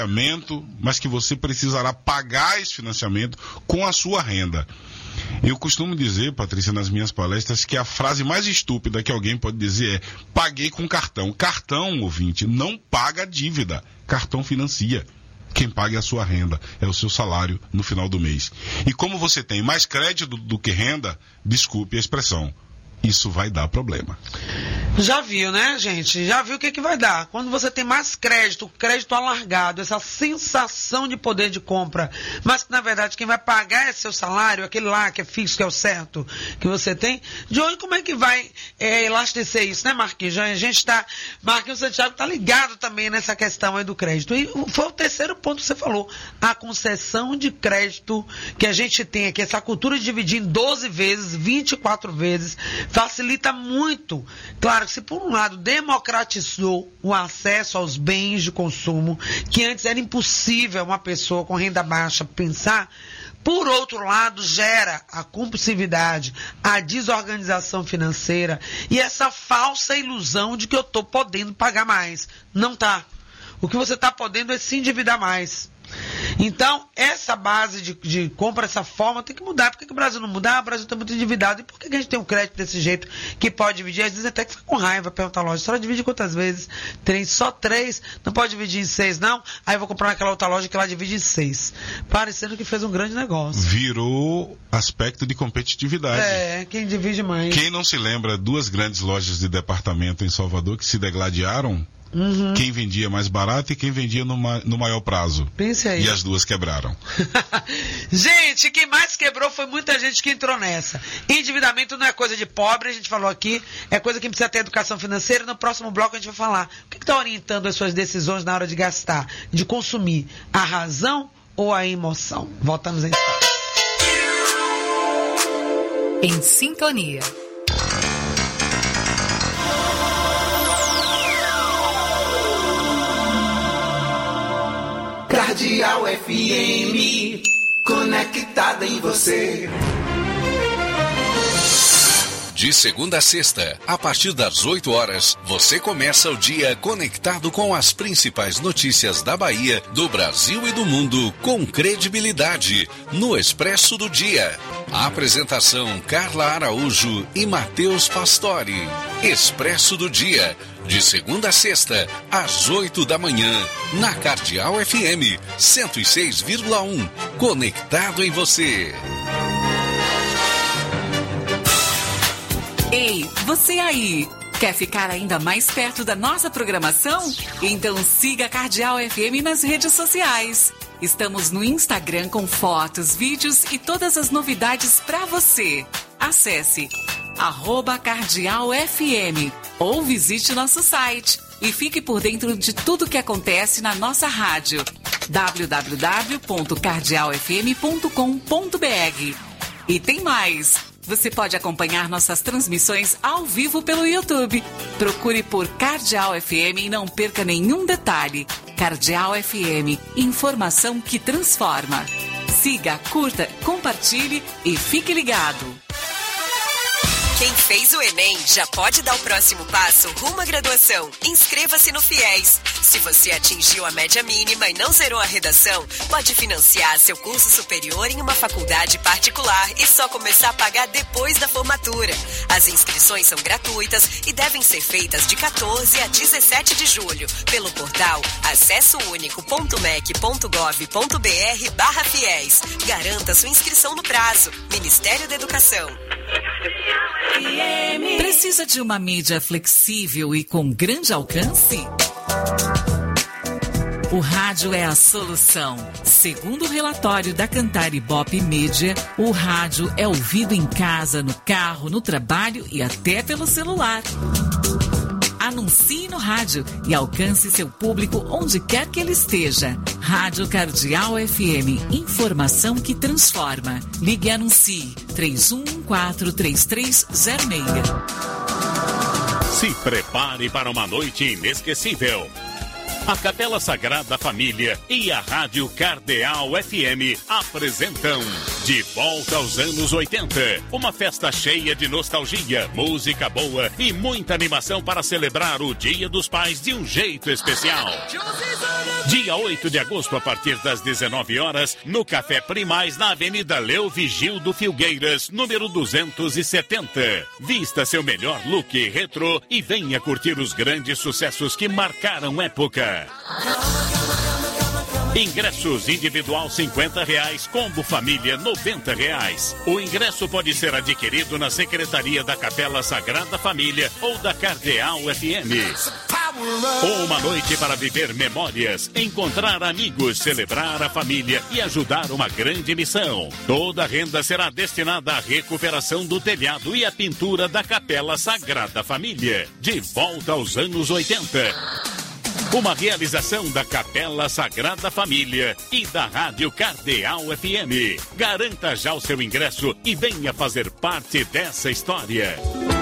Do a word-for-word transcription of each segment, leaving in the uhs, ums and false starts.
mas que você precisará pagar esse financiamento com a sua renda. Eu costumo dizer, Patrícia, nas minhas palestras, que a frase mais estúpida que alguém pode dizer é: paguei com cartão. Cartão, ouvinte, não paga dívida. Cartão financia. Quem paga é a sua renda, é o seu salário no final do mês. E como você tem mais crédito do, do que renda, desculpe a expressão, isso vai dar problema. Já viu, né, gente? Já viu o que, que vai dar. Quando você tem mais crédito, crédito alargado, essa sensação de poder de compra, mas que, na verdade, quem vai pagar é seu salário, aquele lá que é fixo, que é o certo que você tem. De onde, como é que vai é, elastecer isso, né, Marquinhos? A gente está... Marquinhos Santiago está ligado também nessa questão aí do crédito. E foi o terceiro ponto que você falou. A concessão de crédito que a gente tem aqui, essa cultura de dividir em doze vezes, vinte e quatro vezes, facilita muito. Claro que se por um lado democratizou o acesso aos bens de consumo, que antes era impossível uma pessoa com renda baixa pensar, por outro lado gera a compulsividade, a desorganização financeira e essa falsa ilusão de que eu estou podendo pagar mais. Não está. O que você está podendo é se endividar mais. Então, essa base de, de compra, essa forma, tem que mudar. Por que, que o Brasil não muda? Ah, o Brasil está muito endividado. E por que, que a gente tem um crédito desse jeito que pode dividir? Às vezes até que fica com raiva, pergunta a loja. Só divide quantas vezes? Tem só três, não pode dividir em seis, não? Aí eu vou comprar naquela outra loja que ela divide em seis. Parecendo que fez um grande negócio. Virou aspecto de competitividade. É, quem divide mais. Quem não se lembra, duas grandes lojas de departamento em Salvador que se degladiaram? Uhum. Quem vendia mais barato e quem vendia no, ma- no maior prazo. Pense aí. E as duas quebraram. Gente, quem mais quebrou foi muita gente que entrou nessa. Endividamento não é coisa de pobre, a gente falou aqui, é coisa que precisa ter educação financeira. No próximo bloco a gente vai falar o que está orientando as suas decisões na hora de gastar, de consumir, a razão ou a emoção. Voltamos em instante. Em sintonia. Cardeal F M, conectada em você. De segunda a sexta, a partir das oito horas, você começa o dia conectado com as principais notícias da Bahia, do Brasil e do mundo, com credibilidade, no Expresso do Dia. A apresentação Carla Araújo e Matheus Pastore. Expresso do Dia, de segunda a sexta, às oito da manhã, na Cardeal F M, cento e seis vírgula um, conectado em você. Ei, você aí, quer ficar ainda mais perto da nossa programação? Então siga a Cardeal F M nas redes sociais. Estamos no Instagram com fotos, vídeos e todas as novidades para você. Acesse arroba Cardeal F M ou visite nosso site e fique por dentro de tudo que acontece na nossa rádio. w w w ponto cardeal f m ponto com ponto b r. E tem mais! Você pode acompanhar nossas transmissões ao vivo pelo YouTube. Procure por Cardeal F M e não perca nenhum detalhe. Cardeal F M, informação que transforma. Siga, curta, compartilhe e fique ligado. Quem fez o Enem já pode dar o próximo passo rumo à graduação. Inscreva-se no FIES. Se você atingiu a média mínima e não zerou a redação, pode financiar seu curso superior em uma faculdade particular e só começar a pagar depois da formatura. As inscrições são gratuitas e devem ser feitas de quatorze a dezessete de julho pelo portal acesso único ponto mec ponto gov ponto br barra FIES. Garanta sua inscrição no prazo. Ministério da Educação. Precisa de uma mídia flexível e com grande alcance? O rádio é a solução. Segundo o relatório da Cantar Ibope Mídia, o rádio é ouvido em casa, no carro, no trabalho e até pelo celular. Anuncie no rádio e alcance seu público onde quer que ele esteja. Rádio Cardeal F M, informação que transforma. Ligue e anuncie três um um quatro, três três zero seis. Se prepare para uma noite inesquecível. A Capela Sagrada Família e a Rádio Cardeal F M apresentam De volta aos anos oitenta. Uma festa cheia de nostalgia, música boa e muita animação para celebrar o Dia dos Pais de um jeito especial. Dia oito de agosto, a partir das dezenove horas, no Café Primais, na Avenida Leo Vigildo Filgueiras, número duzentos e setenta. Vista seu melhor look retrô e venha curtir os grandes sucessos que marcaram época. Ingressos individual cinquenta reais, combo família noventa reais. O ingresso pode ser adquirido na Secretaria da Capela Sagrada Família ou da Cardeal F M. Uma noite para viver memórias, encontrar amigos, celebrar a família e ajudar uma grande missão. Toda a renda será destinada à recuperação do telhado e à pintura da Capela Sagrada Família. De volta aos anos oitenta. Uma realização da Capela Sagrada Família e da Rádio Cardeal F M. Garanta já o seu ingresso e venha fazer parte dessa história.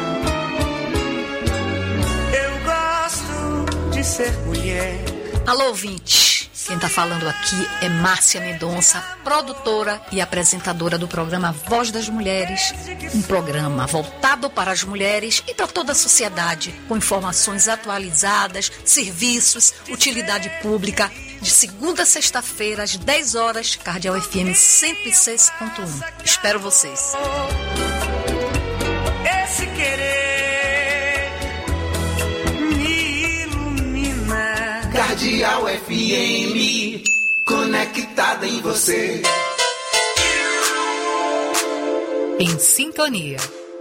Eu gosto de ser mulher. Alô, ouvinte. Quem está falando aqui é Márcia Mendonça, produtora e apresentadora do programa Voz das Mulheres, um programa voltado para as mulheres e para toda a sociedade, com informações atualizadas, serviços, utilidade pública, de segunda a sexta-feira, às dez horas, Cardeal F M cento e seis ponto um. Espero vocês. Esse querer me ilumina. Cardeal F M, conectada em você. Em sintonia.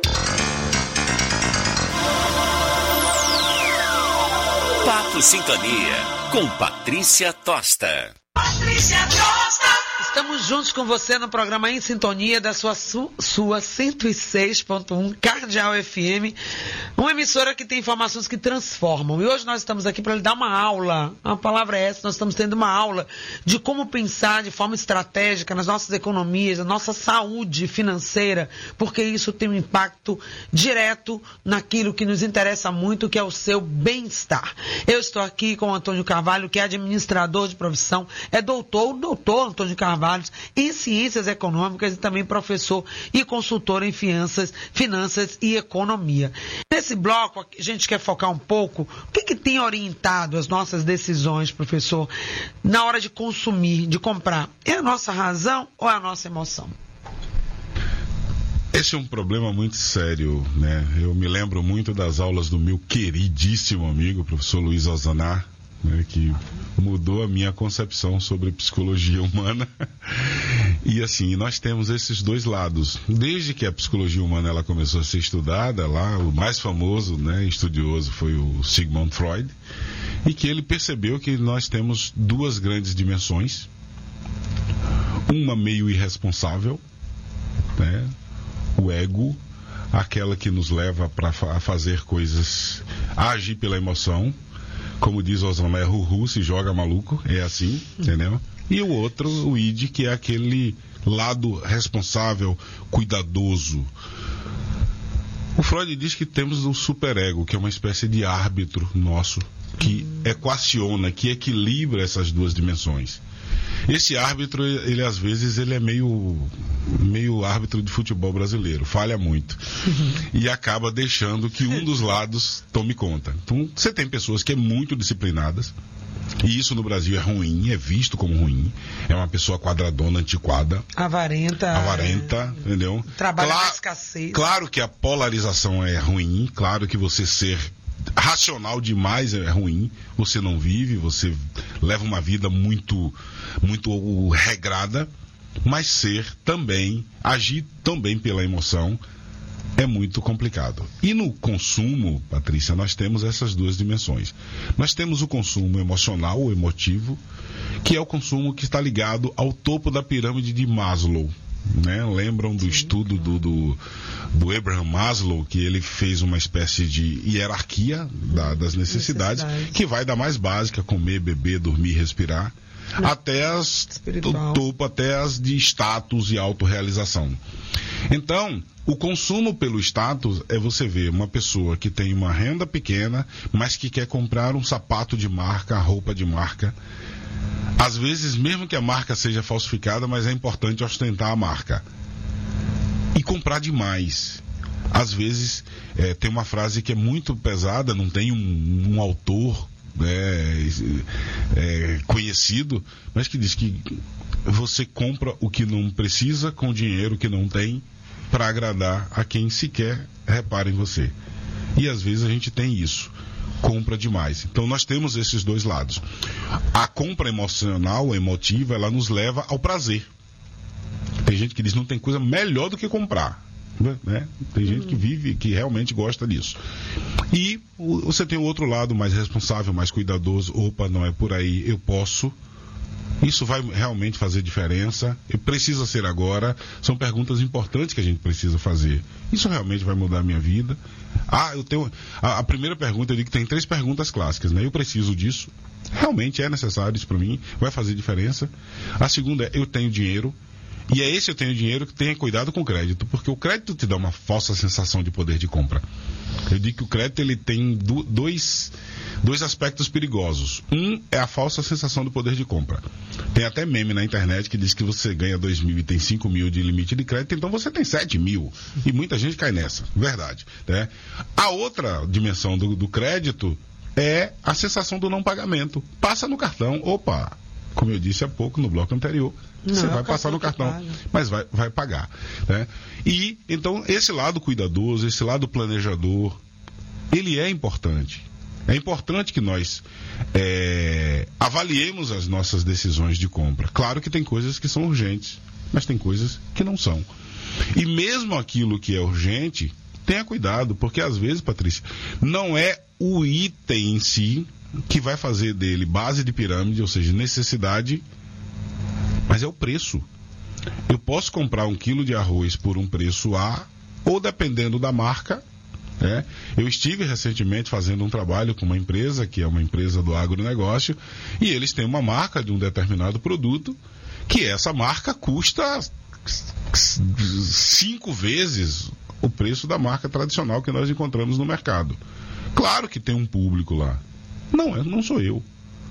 Papo Sintonia, com Patrícia Tosta. Patrícia Tosta! Estamos juntos com você no programa Em Sintonia da sua, su, sua cento e seis ponto um Cardeal F M, uma emissora que tem informações que transformam. E hoje nós estamos aqui para lhe dar uma aula, a palavra é essa, nós estamos tendo uma aula de como pensar de forma estratégica nas nossas economias, na nossa saúde financeira, porque isso tem um impacto direto naquilo que nos interessa muito, que é o seu bem-estar. Eu estou aqui com o Antônio Carvalho, que é administrador de profissão, é doutor, o doutor Antônio Carvalho, em Ciências Econômicas e também professor e consultor em finanças, finanças e economia. Nesse bloco, a gente quer focar um pouco o que, que tem orientado as nossas decisões, professor, na hora de consumir, de comprar. É a nossa razão ou é a nossa emoção? Esse é um problema muito sério, né? Eu me lembro muito das aulas do meu queridíssimo amigo, professor Luiz Ozanar, né, que mudou a minha concepção sobre psicologia humana. E assim, nós temos esses dois lados. Desde que a psicologia humana ela começou a ser estudada, lá o mais famoso, né, estudioso foi o Sigmund Freud, e que ele percebeu que nós temos duas grandes dimensões, uma meio irresponsável, né, o ego, aquela que nos leva pra, a fazer coisas, a agir pela emoção. Como diz Osama, é Ruhu, se joga maluco, é assim, entendeu? E o outro, o id, que é aquele lado responsável, cuidadoso. O Freud diz que temos um superego, que é uma espécie de árbitro nosso, que equaciona, que equilibra essas duas dimensões. Esse árbitro, ele às vezes, ele é meio, meio árbitro de futebol brasileiro, falha muito. Uhum. E acaba deixando que um dos lados tome conta. Então, você tem pessoas que são muito disciplinadas, e isso no Brasil é ruim, é visto como ruim. É uma pessoa quadradona, antiquada. Avarenta. Avarenta, é... entendeu? Trabalha Cla- na escassez. Claro que a polarização é ruim, claro que você ser racional demais é ruim, você não vive, você leva uma vida muito, muito regrada, mas ser também, agir também pela emoção é muito complicado. E no consumo, Patrícia, nós temos essas duas dimensões. Nós temos o consumo emocional, o emotivo, que é o consumo que está ligado ao topo da pirâmide de Maslow. Né? Lembram do Sim. estudo do, do, do Abraham Maslow, que ele fez uma espécie de hierarquia da, das necessidades, necessidades, que vai da mais básica, comer, beber, dormir, respirar, Não. até as do topo, até as de status e autorrealização. Então, o consumo pelo status é você ver uma pessoa que tem uma renda pequena, mas que quer comprar um sapato de marca, roupa de marca, Às vezes, mesmo que a marca seja falsificada, mas é importante ostentar a marca. E comprar demais. Às vezes, é, tem uma frase que é muito pesada, não tem um, um autor é, é, conhecido, mas que diz que você compra o que não precisa com o dinheiro que não tem para agradar a quem sequer repara em você. E às vezes a gente tem isso. Compra demais. Então nós temos esses dois lados. A compra emocional, emotiva, ela nos leva ao prazer. Tem gente que diz que não tem coisa melhor do que comprar, né? Tem gente que vive, que realmente gosta disso. E você tem o outro lado mais responsável, mais cuidadoso. Opa, não é por aí, eu posso. Isso vai realmente fazer diferença? Precisa ser agora? São perguntas importantes que a gente precisa fazer. Isso realmente vai mudar a minha vida? Ah, eu tenho... A, a primeira pergunta, eu digo que tem três perguntas clássicas, né? Eu preciso disso? Realmente é necessário isso para mim? Vai fazer diferença? A segunda é, eu tenho dinheiro? E é esse eu tenho dinheiro que tenha cuidado com o crédito, porque o crédito te dá uma falsa sensação de poder de compra. Eu digo que o crédito ele tem do, dois, dois aspectos perigosos. Um é a falsa sensação do poder de compra. Tem até meme na internet que diz que você ganha dois mil e tem cinco mil de limite de crédito, então você tem sete mil. E muita gente cai nessa, verdade, né? A outra dimensão do, do crédito é a sensação do não pagamento. Passa no cartão, opa, como eu disse há pouco no bloco anterior, não, você vai passar no cartão, mas vai, vai pagar, né? E então esse lado cuidadoso, esse lado planejador, ele é importante. É importante que nós é, avaliemos as nossas decisões de compra. Claro que tem coisas que são urgentes, mas tem coisas que não são. E mesmo aquilo que é urgente, tenha cuidado, porque às vezes, Patrícia, não é o item em si que vai fazer dele base de pirâmide, ou seja, necessidade, mas é o preço. Eu posso comprar um quilo de arroz por um preço A, ou dependendo da marca, né? Eu estive recentemente fazendo um trabalho com uma empresa, que é uma empresa do agronegócio, e eles têm uma marca de um determinado produto, que essa marca custa cinco vezes o preço da marca tradicional que nós encontramos no mercado. Claro que tem um público lá. Não, não sou eu.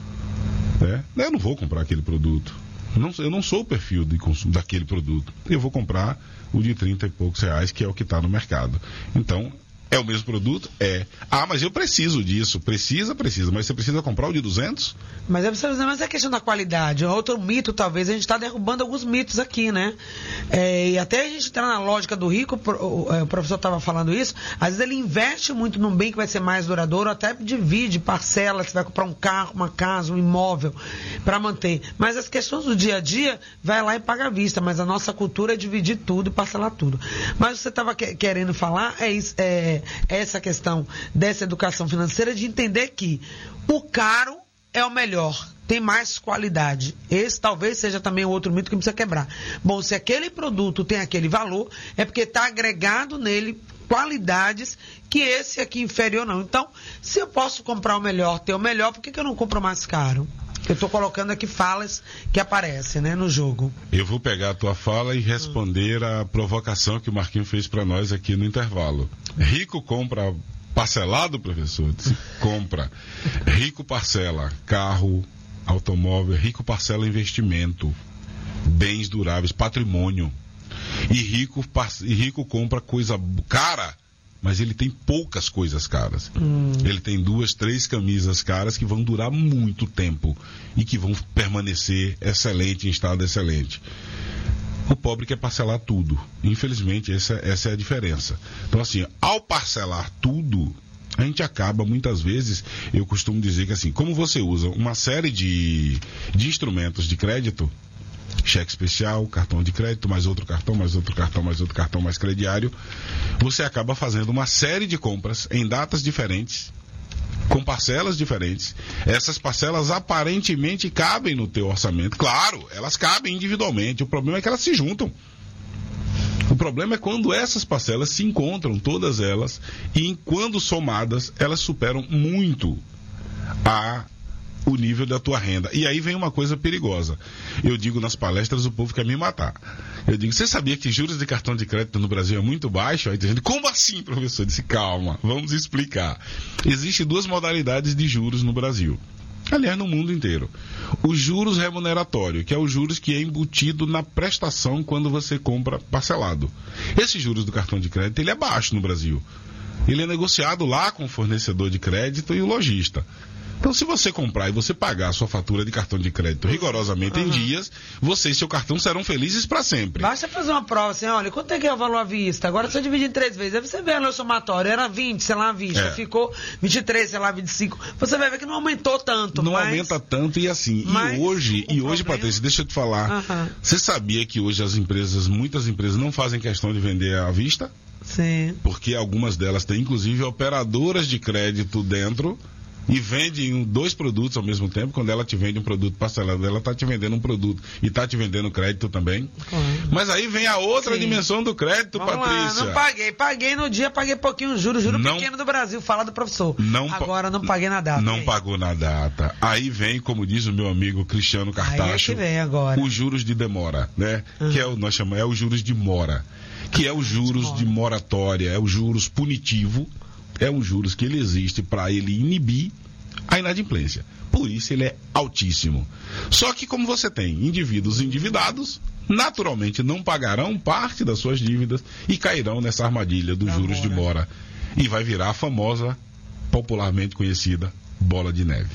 É, eu não vou comprar aquele produto. Não, eu não sou o perfil de consumo daquele produto. Eu vou comprar o de trinta e poucos reais, que é o que está no mercado. Então, é o mesmo produto? É. Ah, mas eu preciso disso. Precisa, precisa. Mas você precisa comprar o de duzentos? Mas é, mas é questão da qualidade. Outro mito, talvez, a gente está derrubando alguns mitos aqui, né? É, e até a gente entrar na lógica do rico, o, o professor estava falando isso, às vezes ele investe muito num bem que vai ser mais duradouro, até divide, parcela, você vai comprar um carro, uma casa, um imóvel para manter. Mas as questões do dia a dia, vai lá e paga à vista. Mas a nossa cultura é dividir tudo e parcelar tudo. Mas o que você estava que, querendo falar é isso, é, essa questão dessa educação financeira, de entender que o caro é o melhor, tem mais qualidade. Esse talvez seja também outro mito que precisa quebrar. Bom, se aquele produto tem aquele valor, é porque está agregado nele qualidades que esse aqui inferior não. Então, se eu posso comprar o melhor, ter o melhor, por que, que eu não compro mais caro? Eu estou colocando aqui falas que aparecem, né, no jogo. Eu vou pegar a tua fala e responder hum. a provocação que o Marquinhos fez para nós aqui no intervalo. Rico compra parcelado, professor? Disse, compra. Rico parcela carro, automóvel. Rico parcela investimento, bens duráveis, patrimônio. E rico, e rico compra coisa cara, mas ele tem poucas coisas caras. Hum. Ele tem duas, três camisas caras que vão durar muito tempo e que vão permanecer excelente, em estado excelente. O pobre quer parcelar tudo. Infelizmente, essa, essa é a diferença. Então, assim, ao parcelar tudo, a gente acaba, muitas vezes, eu costumo dizer que, assim, como você usa uma série de, de instrumentos de crédito, cheque especial, cartão de crédito, mais outro cartão, mais outro cartão, mais outro cartão, mais crediário, você acaba fazendo uma série de compras em datas diferentes, com parcelas diferentes. Essas parcelas aparentemente cabem no teu orçamento. Claro, elas cabem individualmente. O problema é que elas se juntam. O problema é quando essas parcelas se encontram, todas elas, e quando somadas, elas superam muito a o nível da tua renda. E aí vem uma coisa perigosa. Eu digo nas palestras, o povo quer me matar. Eu digo, você sabia que juros de cartão de crédito no Brasil é muito baixo? Aí tem gente, como assim, professor? Eu disse, calma, vamos explicar. Existem duas modalidades de juros no Brasil. aliás, no mundo inteiro. O juros remuneratório, que é o juros que é embutido na prestação quando você compra parcelado. Esse juros do cartão de crédito, ele é baixo no Brasil. Ele é negociado lá com o fornecedor de crédito e o lojista. Então, se você comprar e você pagar a sua fatura de cartão de crédito rigorosamente uhum. em dias, você e seu cartão serão felizes para sempre. Basta fazer uma prova assim, olha, quanto é que é o valor à vista? Agora você divide em três vezes. Aí você vê no somatório, era vinte, sei lá, à vista. É. Ficou vinte e três, sei lá, vinte e cinco. Você vai ver que não aumentou tanto. Não mas... aumenta tanto e assim. E hoje, e hoje Patrícia, deixa eu te falar. Uhum. Você sabia que hoje as empresas, muitas empresas não fazem questão de vender à vista? Sim. Porque algumas delas têm, inclusive, operadoras de crédito dentro e vendem dois produtos ao mesmo tempo. Quando ela te vende um produto parcelado, ela está te vendendo um produto e está te vendendo crédito também. Uhum. Mas aí vem a outra Sim. dimensão do crédito, Vamos Patrícia. Lá, não paguei. Paguei no dia, paguei pouquinho juros, juro não, pequeno do Brasil, fala do professor. Não, Agora não paguei na data. Não aí. pagou na data. Aí vem, como diz o meu amigo Cristiano Cartacho, aí é que vem agora. Os juros de demora, né? Uhum. Que é o, nós chamamos, é os juros de mora. Que é os juros de moratória, é os juros punitivo, é os juros que ele existe para ele inibir a inadimplência. Por isso ele é altíssimo. Só que como você tem indivíduos endividados, naturalmente não pagarão parte das suas dívidas e cairão nessa armadilha dos juros de mora. E vai virar a famosa, popularmente conhecida, bola de neve.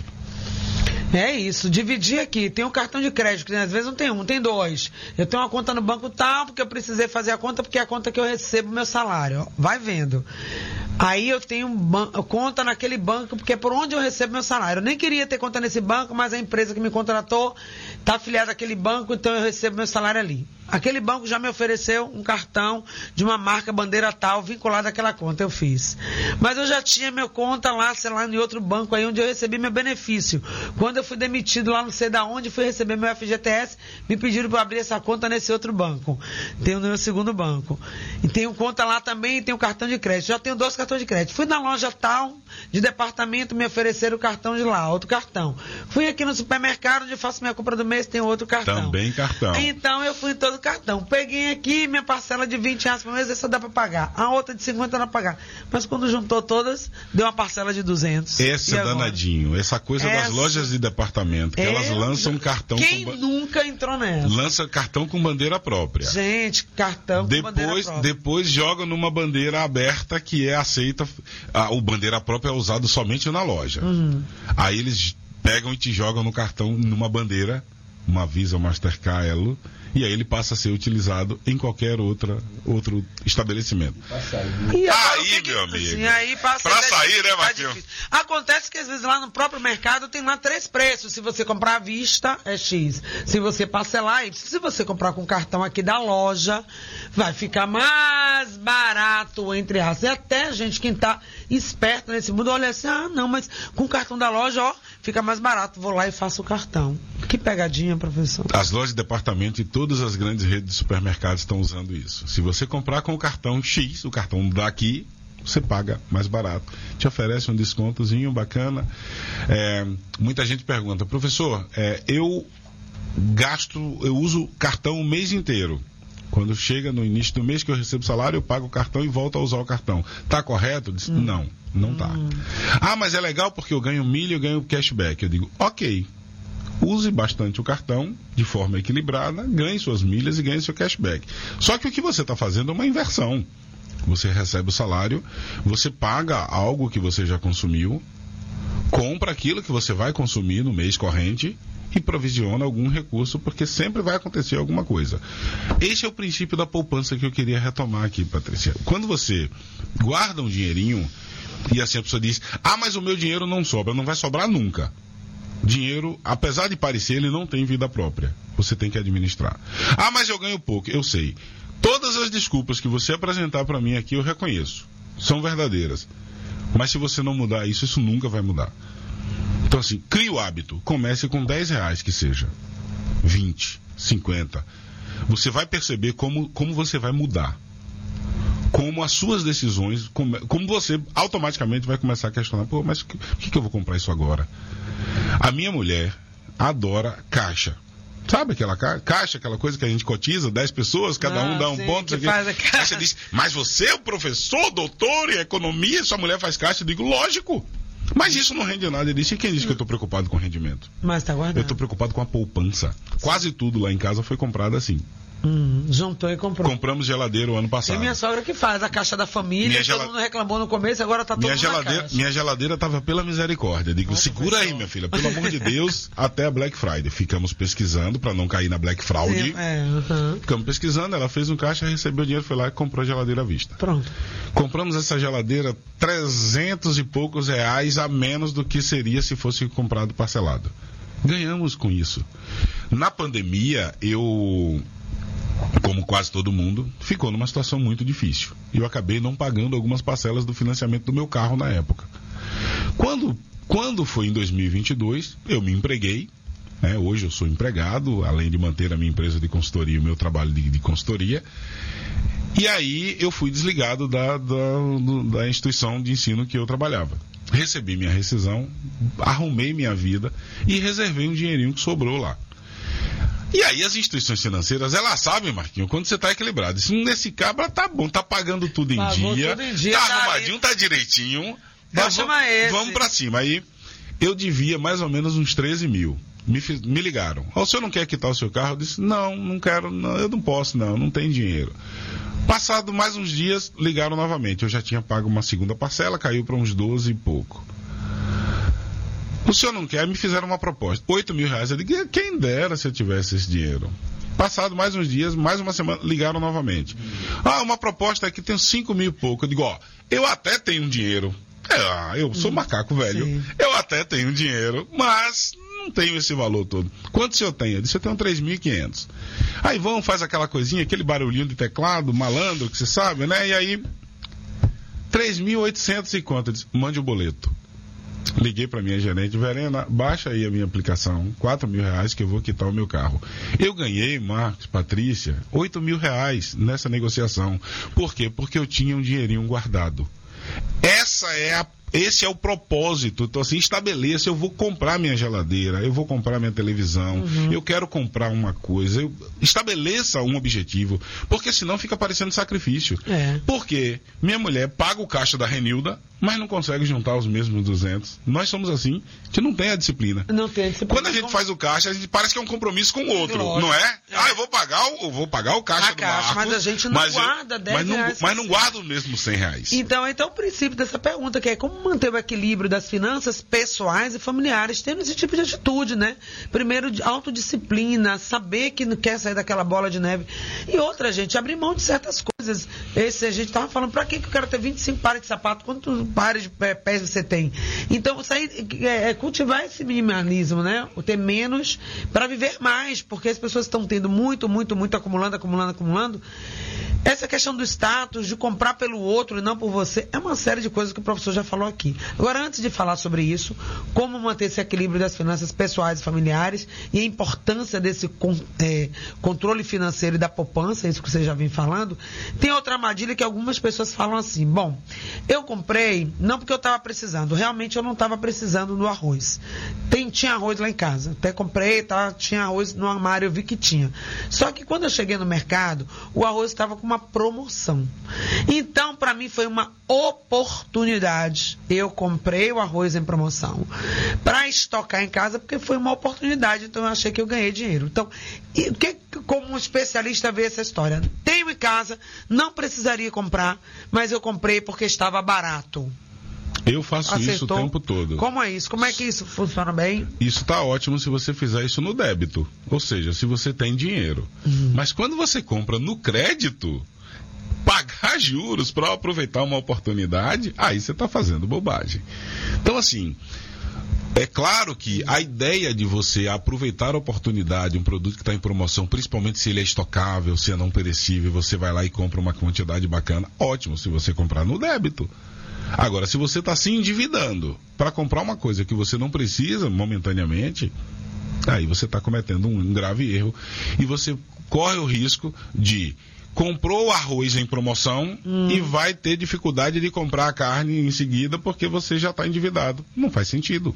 É isso, dividir aqui, tem um cartão de crédito, que às vezes não tem um, tem dois. Eu tenho uma conta no banco tal, porque eu precisei fazer a conta, porque é a conta que eu recebo meu salário. Vai vendo. Aí eu tenho ban- conta naquele banco, porque é por onde eu recebo meu salário. Eu nem queria ter conta nesse banco, mas a empresa que me contratou está afiliada àquele banco, então eu recebo meu salário ali. Aquele banco já me ofereceu um cartão de uma marca bandeira tal, vinculado àquela conta, eu fiz. Mas eu já tinha minha conta lá, sei lá, em outro banco aí, onde eu recebi meu benefício. Quando eu fui demitido lá, não sei da onde, fui receber meu F G T S, me pediram para abrir essa conta nesse outro banco. Tenho no meu segundo banco. E tenho conta lá também e tenho cartão de crédito. Já tenho dois cartões de crédito. Fui na loja tal, de departamento, me ofereceram o cartão de lá, outro cartão. Fui aqui no supermercado, onde faço minha compra do mês, tem outro cartão. Também cartão. Então eu fui em todo cartão. Peguei aqui minha parcela de vinte reais por mês, essa dá para pagar. A outra de cinquenta dá para pagar. Mas quando juntou todas, deu uma parcela de duzentos. Esse é danadinho. Essa coisa essa... das lojas de departamento, que é... elas lançam cartão Quem com... nunca entrou nessa? Lança cartão com bandeira própria. Gente, cartão depois, com bandeira própria. Depois joga numa bandeira aberta que é aceita. A, o bandeira própria é usado somente na loja. Uhum. Aí eles pegam e te jogam no cartão, numa bandeira, uma Visa, Mastercard, Elo, e aí ele passa a ser utilizado em qualquer outra, outro estabelecimento. E aí, que, meu amigo. Assim, aí passa pra sair, né, Marquinhos? Acontece que às vezes lá no próprio mercado tem lá três preços. Se você comprar à vista, é X. Se você parcelar, é se você comprar com cartão aqui da loja, vai ficar mais barato, entre aspas. E até, gente, quem tá esperto nesse mundo, olha assim, ah, não, mas com o cartão da loja, ó, fica mais barato. Vou lá e faço o cartão. Que pegadinha, professor. As lojas de departamento e todas as grandes redes de supermercados estão usando isso. Se você comprar com o cartão X, o cartão daqui, você paga mais barato. Te oferece um descontozinho bacana. É, muita gente pergunta, professor, é, eu gasto, eu uso cartão o mês inteiro. Quando chega no início do mês que eu recebo salário, eu pago o cartão e volto a usar o cartão. Tá correto? Eu disse, hum. Não, não hum. tá. Ah, mas é legal porque eu ganho milha e eu ganho cashback. Eu digo, ok. Use bastante o cartão de forma equilibrada, ganhe suas milhas e ganhe seu cashback. Só que o que você está fazendo é uma inversão. Você recebe o salário, você paga algo que você já consumiu, compra aquilo que você vai consumir no mês corrente e provisiona algum recurso, porque sempre vai acontecer alguma coisa. Esse é o princípio da poupança que eu queria retomar aqui, Patrícia. Quando você guarda um dinheirinho e assim a pessoa diz, ah, mas o meu dinheiro não sobra, não vai sobrar nunca. Dinheiro, apesar de parecer, ele não tem vida própria. Você tem que administrar. Ah, mas eu ganho pouco. Eu sei. Todas as desculpas que você apresentar para mim aqui, eu reconheço. São verdadeiras. Mas se você não mudar isso, isso nunca vai mudar. Então, assim, crie o hábito. Comece com dez reais que seja. vinte, cinquenta. Você vai perceber como, como você vai mudar. Como as suas decisões, como, como você automaticamente vai começar a questionar, pô, mas por que, que eu vou comprar isso agora? A minha mulher adora caixa. Sabe aquela ca- caixa, aquela coisa que a gente cotiza, dez pessoas, cada ah, um dá um sim, ponto. Que faz a caixa. Aí você diz, mas você é o professor, doutor em economia, sua mulher faz caixa? Eu digo, lógico. Mas isso não rende nada. Ele disse, e quem disse que eu estou preocupado com rendimento? Mas tá guardando. Eu estou preocupado com a poupança. Quase tudo lá em casa foi comprado assim. Hum, juntou e comprou. Compramos geladeira o ano passado. Tem minha sogra que faz a caixa da família, minha todo gel... mundo reclamou no começo, agora tá todo minha mundo geladeira, na caixa. Minha geladeira estava pela misericórdia. Digo, Nossa, segura aí, minha filha, pelo amor de Deus, até a Black Friday. Ficamos pesquisando para não cair na Black Fraud. Sim, é, uh-huh. Ficamos pesquisando, ela fez um caixa, recebeu o dinheiro, foi lá e comprou a geladeira à vista. Pronto. Compramos essa geladeira trezentos e poucos reais a menos do que seria se fosse comprado parcelado. Ganhamos com isso. Na pandemia, eu... como quase todo mundo, ficou numa situação muito difícil. E eu acabei não pagando algumas parcelas do financiamento do meu carro na época. Quando, quando foi em dois mil e vinte e dois, eu me empreguei. Né? Hoje eu sou empregado, além de manter a minha empresa de consultoria e o meu trabalho de, de consultoria. E aí eu fui desligado da, da, da instituição de ensino que eu trabalhava. Recebi minha rescisão, arrumei minha vida e reservei um dinheirinho que sobrou lá. E aí as instituições financeiras, elas sabem, Marquinhos, quando você está equilibrado. Se nesse cabra tá bom, tá pagando tudo em Pagou dia, tudo em dia, tá tá arrumadinho, aí. Tá direitinho. Então, Vamos, chama esse. vamos pra cima. Aí eu devia mais ou menos uns treze mil. Me, fiz, me ligaram. Oh, o senhor não quer quitar o seu carro? Eu disse, não, não quero, não, eu não posso, não, não tem dinheiro. Passado mais uns dias, ligaram novamente. Eu já tinha pago uma segunda parcela, caiu para uns doze e pouco. O senhor não quer? Me fizeram uma proposta. oito mil reais. Eu digo, quem dera se eu tivesse esse dinheiro. Passado mais uns dias, mais uma semana, ligaram novamente. Ah, uma proposta aqui tem cinco mil e pouco. Eu digo, ó, eu até tenho dinheiro. É, eu sou macaco velho. Sim. Eu até tenho dinheiro, mas não tenho esse valor todo. Quanto o senhor tem? Eu disse, eu tenho três mil e quinhentos. Aí vão, faz aquela coisinha, aquele barulhinho de teclado, malandro, que você sabe, né? E aí, três mil e oitocentos e quanto? Eu disse, mande o boleto. Liguei para minha gerente, Verena, baixa aí a minha aplicação, quatro mil reais que eu vou quitar o meu carro. Eu ganhei, Marcos, Patrícia, oito mil reais nessa negociação. Por quê? Porque eu tinha um dinheirinho guardado. Essa é a, esse é o propósito. Então, assim, estabeleça, eu vou comprar minha geladeira, eu vou comprar minha televisão, uhum. eu quero comprar uma coisa. Eu, estabeleça um objetivo, porque senão fica parecendo sacrifício. É. Porque minha mulher paga o caixa da Renilda, mas não consegue juntar os mesmos duzentos. Nós somos assim, que não tem a disciplina. Não tem a disciplina. Quando a gente faz o caixa, a gente parece que é um compromisso com o outro, Lógico. Não é? é? Ah, eu vou pagar o, eu vou pagar o caixa a do caixa, Marcos. Mas a gente não mas guarda eu, dez mas não, reais. Mas não guarda os mesmos cem reais. Então, então o princípio dessa pergunta, que é como manter o equilíbrio das finanças pessoais e familiares, tendo esse tipo de atitude, né? Primeiro, de autodisciplina, saber que não quer sair daquela bola de neve. E outra, gente, abrir mão de certas coisas. Esse, a gente estava falando, pra que eu quero ter vinte e cinco pares de sapato? Quantos pares de pés você tem? Então, sair, é, é cultivar esse minimalismo, né? O ter menos para viver mais, porque as pessoas estão tendo muito, muito, muito, acumulando, acumulando, acumulando. Essa questão do status, de comprar pelo outro e não por você, é uma série de coisas que o professor já falou aqui. Agora, antes de falar sobre isso, como manter esse equilíbrio das finanças pessoais e familiares e a importância desse con, é, controle financeiro e da poupança, isso que você já vem falando, tem outra armadilha que algumas pessoas falam assim, bom, eu comprei, não porque eu estava precisando, realmente eu não estava precisando do arroz. Tem, tinha arroz lá em casa, até comprei, tá, tinha arroz no armário, eu vi que tinha. Só que quando eu cheguei no mercado, o arroz estava com uma promoção. Então, para mim, foi uma oportunidade. Eu comprei o arroz em promoção para estocar em casa, porque foi uma oportunidade, então eu achei que eu ganhei dinheiro. Então, o que, como um especialista, vê essa história? Tenho em casa, não precisaria comprar, mas eu comprei porque estava barato. Eu faço Acertou. Isso o tempo todo. Como é isso? Como é que isso funciona bem? Isso está ótimo se você fizer isso no débito. Ou seja, se você tem dinheiro. Uhum. Mas quando você compra no crédito, pagar juros para aproveitar uma oportunidade, aí você está fazendo bobagem. Então, assim, é claro que a ideia de você aproveitar a oportunidade, um produto que está em promoção, principalmente se ele é estocável, se é não perecível, você vai lá e compra uma quantidade bacana, ótimo se você comprar no débito. Agora, se você está se endividando para comprar uma coisa que você não precisa momentaneamente, aí você está cometendo um grave erro e você corre o risco de comprou o arroz em promoção hum. e vai ter dificuldade de comprar a carne em seguida porque você já está endividado. Não faz sentido.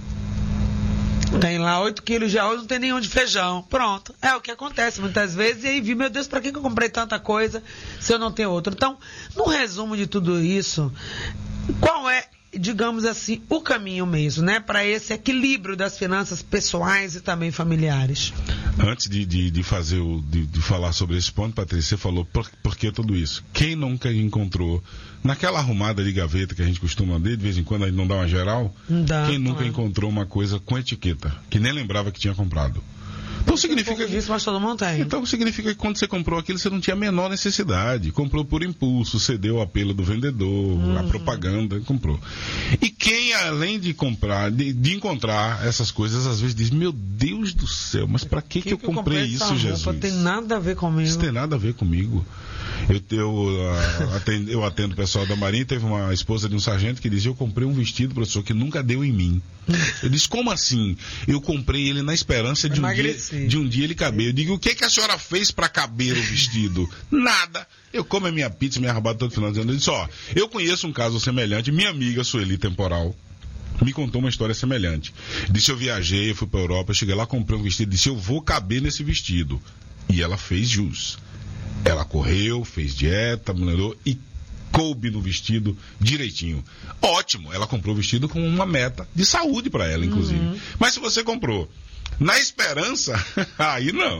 Tem lá oito quilos de arroz, não tem nenhum de feijão. Pronto. É o que acontece muitas vezes. E aí vi, meu Deus, para que eu comprei tanta coisa se eu não tenho outro? Então, no resumo de tudo isso, qual é digamos assim, o caminho mesmo, né? Para esse equilíbrio das finanças pessoais e também familiares. Antes de, de, de fazer o, de, de falar sobre esse ponto, Patrícia, você falou por, por que tudo isso? Quem nunca encontrou, naquela arrumada de gaveta que a gente costuma ver, de vez em quando a gente não dá uma geral, Dá, quem nunca claro. encontrou uma coisa com etiqueta, que nem lembrava que tinha comprado? Então significa disso, mas todo mundo tem. Então significa que quando você comprou aquilo, você não tinha a menor necessidade. Comprou por impulso, cedeu ao apelo do vendedor, Uhum. a propaganda, comprou. E quem, além de comprar, de, de encontrar essas coisas, às vezes diz, meu Deus do céu, mas para que, que, que eu comprei, essa isso, roupa? Jesus? Tem nada a ver comigo. Isso tem nada a ver comigo. Eu, eu, uh, atendo, eu atendo o pessoal da Marinha, teve uma esposa de um sargento que dizia, eu comprei um vestido, professor, que nunca deu em mim. Eu disse, como assim? Eu comprei ele na esperança de um, dia, de um dia ele caber. Eu digo, o que, que a senhora fez para caber o vestido? Nada. Eu como a minha pizza, minha rabada todo final de ano. Eu disse, ó, eu conheço um caso semelhante, minha amiga Sueli Temporal me contou uma história semelhante. Disse, eu viajei, eu fui para Europa, eu cheguei lá, comprei um vestido, disse, eu vou caber nesse vestido. E ela fez jus. Ela correu, fez dieta, melhorou e coube no vestido direitinho. Ótimo, ela comprou o vestido com uma meta de saúde para ela, inclusive. Uhum. Mas se você comprou na esperança, aí não.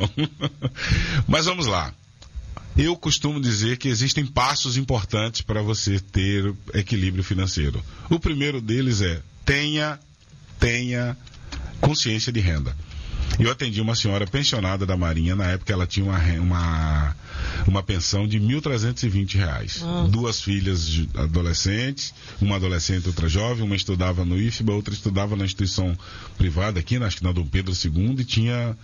Mas vamos lá. Eu costumo dizer que existem passos importantes para você ter equilíbrio financeiro. O primeiro deles é tenha, tenha consciência de renda. Eu atendi uma senhora pensionada da Marinha, na época ela tinha uma, uma, uma pensão de mil trezentos e vinte reais. Hum. Duas filhas adolescentes, uma adolescente e outra jovem, uma estudava no I F B A, outra estudava na instituição privada aqui, acho que na Dom Pedro segundo, e tinha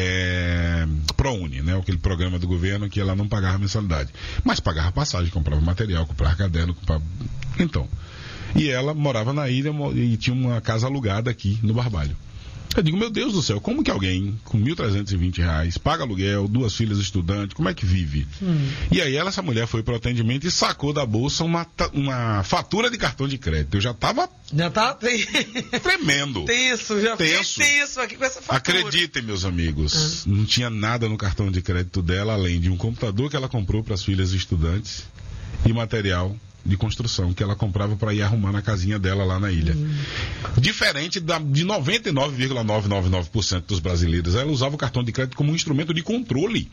é, ProUni, né, aquele programa do governo que ela não pagava mensalidade. Mas pagava passagem, comprava material, comprava caderno, comprava... Então, e ela morava na ilha e tinha uma casa alugada aqui no Barbalho. Eu digo, meu Deus do céu, como que alguém com mil trezentos e vinte reais paga aluguel, duas filhas estudantes, como é que vive? Hum. E aí ela, essa mulher foi para o atendimento e sacou da bolsa uma, uma fatura de cartão de crédito. Eu já estava já tá tremendo. Tenso, já tenso. tenso aqui com essa fatura. Acreditem, meus amigos, hum. não tinha nada no cartão de crédito dela, além de um computador que ela comprou para as filhas estudantes e material de construção que ela comprava para ir arrumar na casinha dela lá na ilha. Uhum. Diferente da, de noventa e nove vírgula novecentos e noventa e nove por cento dos brasileiros, ela usava o cartão de crédito como um instrumento de controle.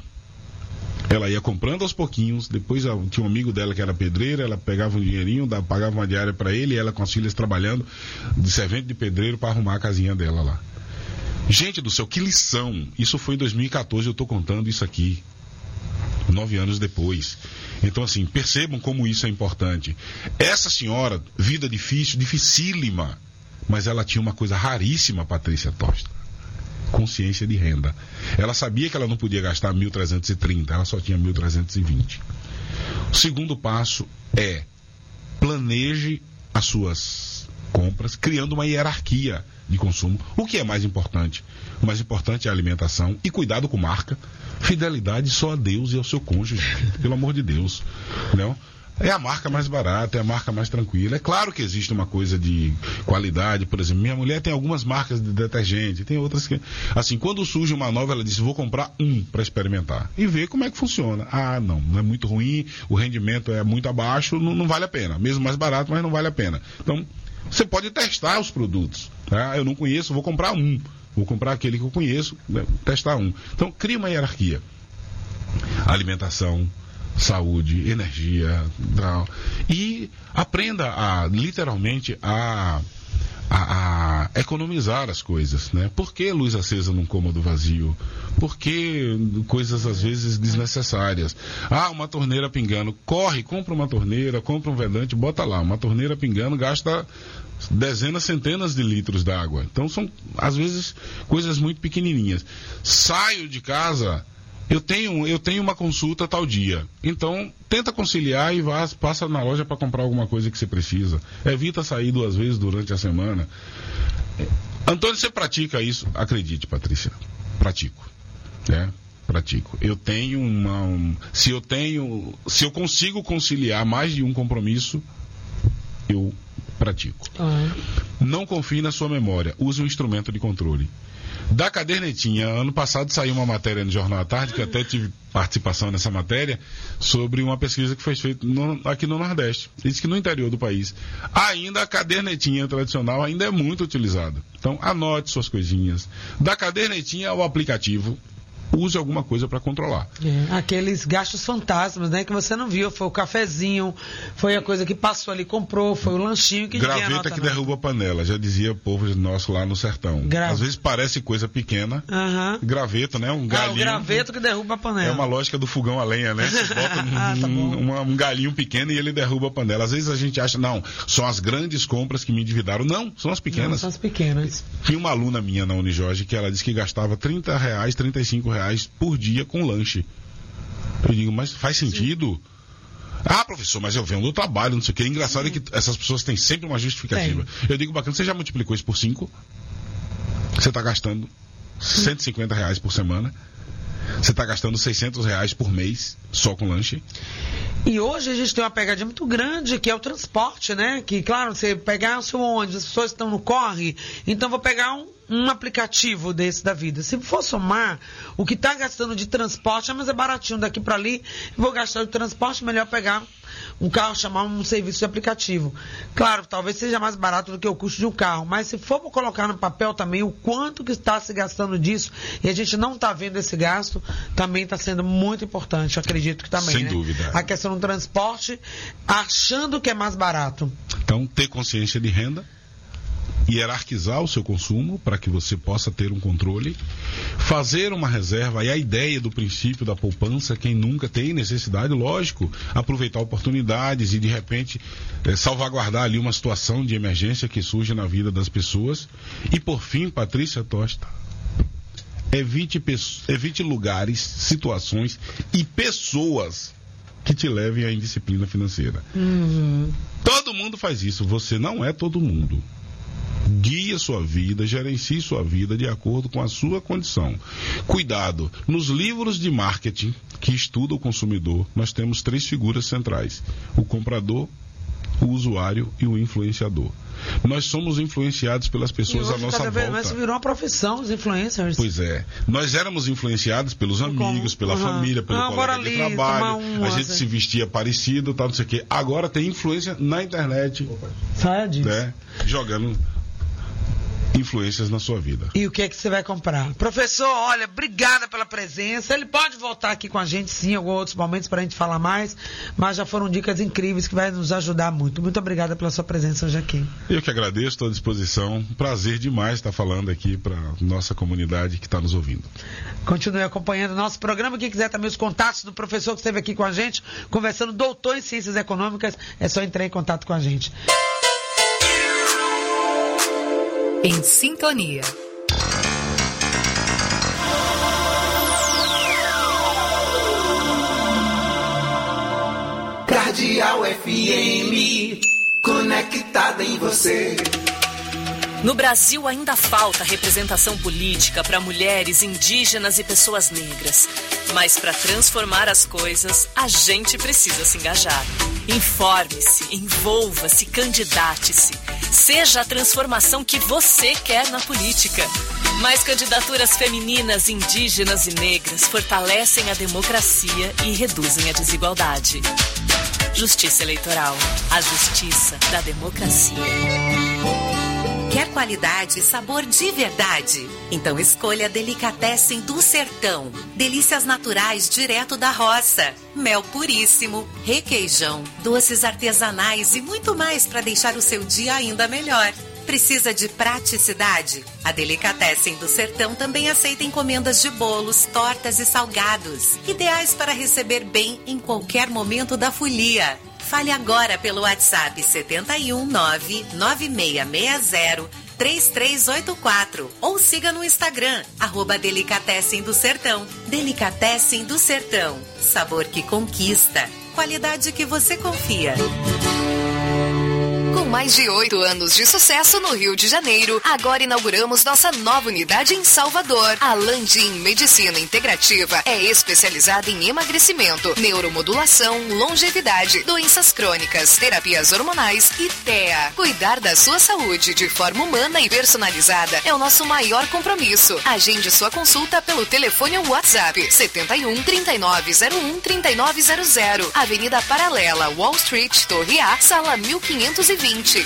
Ela ia comprando aos pouquinhos, depois tinha um amigo dela que era pedreiro, ela pegava um dinheirinho, dava, pagava uma diária para ele, e ela com as filhas trabalhando de servente de pedreiro para arrumar a casinha dela lá. Gente do céu, que lição! Isso foi em dois mil e catorze, eu estou contando isso aqui. Nove anos depois. Então, assim, percebam como isso é importante. Essa senhora, vida difícil, dificílima, mas ela tinha uma coisa raríssima, Patrícia Tosta: consciência de renda. Ela sabia que ela não podia gastar mil trezentos e trinta, ela só tinha mil trezentos e vinte. O segundo passo é planeje as suas compras, criando uma hierarquia de consumo. O que é mais importante? O mais importante é a alimentação e cuidado com marca. Fidelidade só a Deus e ao seu cônjuge, pelo amor de Deus. Não? É a marca mais barata, é a marca mais tranquila. É claro que existe uma coisa de qualidade, por exemplo, minha mulher tem algumas marcas de detergente, tem outras que... Assim, quando surge uma nova, ela diz, vou comprar um para experimentar. E ver como é que funciona. Ah, não, não é muito ruim, o rendimento é muito abaixo, não, não vale a pena. Mesmo mais barato, mas não vale a pena. Então, você pode testar os produtos. Tá? Eu não conheço, vou comprar um. Vou comprar aquele que eu conheço, né? Testar um. Então, crie uma hierarquia. Alimentação, saúde, energia, tal. E aprenda a, literalmente, a, a, a economizar as coisas, né? Por que luz acesa num cômodo vazio? Por que coisas, às vezes, desnecessárias? Ah, uma torneira pingando. Corre, compra uma torneira, compra um vedante, bota lá. Uma torneira pingando gasta dezenas, centenas de litros d'água. Então, são, às vezes, coisas muito pequenininhas. Saio de casa... Eu tenho, eu tenho uma consulta tal dia. Então, tenta conciliar e vá, passa na loja para comprar alguma coisa que você precisa. Evita sair duas vezes durante a semana. Antônio, você pratica isso? Acredite, Patrícia. Pratico. É, pratico. Eu tenho uma... Um, se eu tenho... Se eu consigo conciliar mais de um compromisso, eu pratico. Uhum. Não confie na sua memória. Use um instrumento de controle. Da cadernetinha, ano passado saiu uma matéria no Jornal à Tarde, que eu até tive participação nessa matéria, sobre uma pesquisa que foi feita no, aqui no Nordeste. Diz que no interior do país, ainda a cadernetinha tradicional ainda é muito utilizada. Então, anote suas coisinhas. Da cadernetinha ao aplicativo, use alguma coisa para controlar. É, aqueles gastos fantasmas, né, que você não viu, foi o cafezinho, foi a coisa que passou ali, comprou, foi o lanchinho que Graveta nota, que não. derruba a panela, já dizia o povo nosso lá no sertão. Gra... Às vezes parece coisa pequena, uhum. graveta, né, um galinho. Ah, o graveto que derruba a panela. É uma lógica do fogão a lenha, né, você bota um, ah, tá um, uma, um galinho pequeno e ele derruba a panela. Às vezes a gente acha, não, são as grandes compras que me endividaram. Não, são as pequenas. Não, são as pequenas. Tinha uma aluna minha na Unijorge que ela disse que gastava trinta reais, trinta e cinco reais por dia com lanche. Eu digo, mas faz sentido? Sim. Ah, professor, mas eu venho do trabalho, não sei o que. Engraçado é que essas pessoas têm sempre uma justificativa. Tem. Eu digo, bacana, você já multiplicou isso por cinco? Você está gastando cento e cinquenta reais por semana? Você está gastando seiscentos reais por mês só com lanche? E hoje a gente tem uma pegadinha muito grande, que é o transporte, né? Que, claro, você pegar o seu ônibus, as pessoas estão no corre, então vou pegar um, um aplicativo desse da vida. Se for somar, o que está gastando de transporte, mas é baratinho daqui para ali, vou gastar de transporte, melhor pegar um carro, chamar um serviço de aplicativo. Claro, talvez seja mais barato do que o custo de um carro, mas se for para colocar no papel também o quanto que está se gastando disso, e a gente não está vendo esse gasto, também está sendo muito importante, acredito que também. Sem né? dúvida. A questão do transporte, achando que é mais barato. Então, ter consciência de renda, hierarquizar o seu consumo para que você possa ter um controle, fazer uma reserva, e a ideia do princípio da poupança, quem nunca tem necessidade, lógico, aproveitar oportunidades e de repente é, salvaguardar ali uma situação de emergência que surge na vida das pessoas. E por fim, Patrícia Tosta, evite, evite lugares, situações e pessoas que te levem à indisciplina financeira. Uhum. Todo mundo faz isso, você não é todo mundo. Guie a sua vida, gerencie sua vida de acordo com a sua condição. Cuidado, nos livros de marketing que estudam o consumidor, nós temos três figuras centrais: o comprador, o usuário e o influenciador. Nós somos influenciados pelas pessoas à nossa volta. Mas virou uma profissão, os influencers. Pois é. Nós éramos influenciados pelos amigos, pela uhum. família, pelo ah, colega de ali, trabalho. Um, a gente assim. se vestia parecido, tal, não sei o quê. Agora tem influência na internet. Saia disso. Né? Jogando influências na sua vida. E o que é que você vai comprar? Professor, olha, obrigada pela presença. Ele pode voltar aqui com a gente, sim, em alguns outros momentos para a gente falar mais, mas já foram dicas incríveis que vai nos ajudar muito. Muito obrigada pela sua presença hoje aqui. Eu que agradeço, estou à disposição. Prazer demais estar falando aqui para nossa comunidade que está nos ouvindo. Continue acompanhando o nosso programa. Quem quiser também os contatos do professor que esteve aqui com a gente, conversando, doutor em Ciências Econômicas, é só entrar em contato com a gente. Em sintonia. Cardeal F M, conectada em você. No Brasil ainda falta representação política para mulheres, indígenas e pessoas negras. Mas para transformar as coisas, a gente precisa se engajar. Informe-se, envolva-se, candidate-se. Seja a transformação que você quer na política. Mais candidaturas femininas, indígenas e negras fortalecem a democracia e reduzem a desigualdade. Justiça Eleitoral, a justiça da democracia. Quer qualidade e sabor de verdade? Então escolha a Delicatessen do Sertão. Delícias naturais direto da roça. Mel puríssimo, requeijão, doces artesanais e muito mais para deixar o seu dia ainda melhor. Precisa de praticidade? A Delicatessen do Sertão também aceita encomendas de bolos, tortas e salgados. Ideais para receber bem em qualquer momento da folia. Fale agora pelo WhatsApp sete um nove nove seis seis zero três três oito quatro ou siga no Instagram, arroba Delicatessen do Sertão. Delicatessen do Sertão. Sabor que conquista. Qualidade que você confia. Com mais de oito anos de sucesso no Rio de Janeiro, agora inauguramos nossa nova unidade em Salvador. A Landim Medicina Integrativa é especializada em emagrecimento, neuromodulação, longevidade, doenças crônicas, terapias hormonais e T E A. Cuidar da sua saúde de forma humana e personalizada é o nosso maior compromisso. Agende sua consulta pelo telefone ou WhatsApp setenta e um, trinta e nove zero um, trinta e nove zero zero, Avenida Paralela, Wall Street, Torre A, sala mil quinhentos e vinte.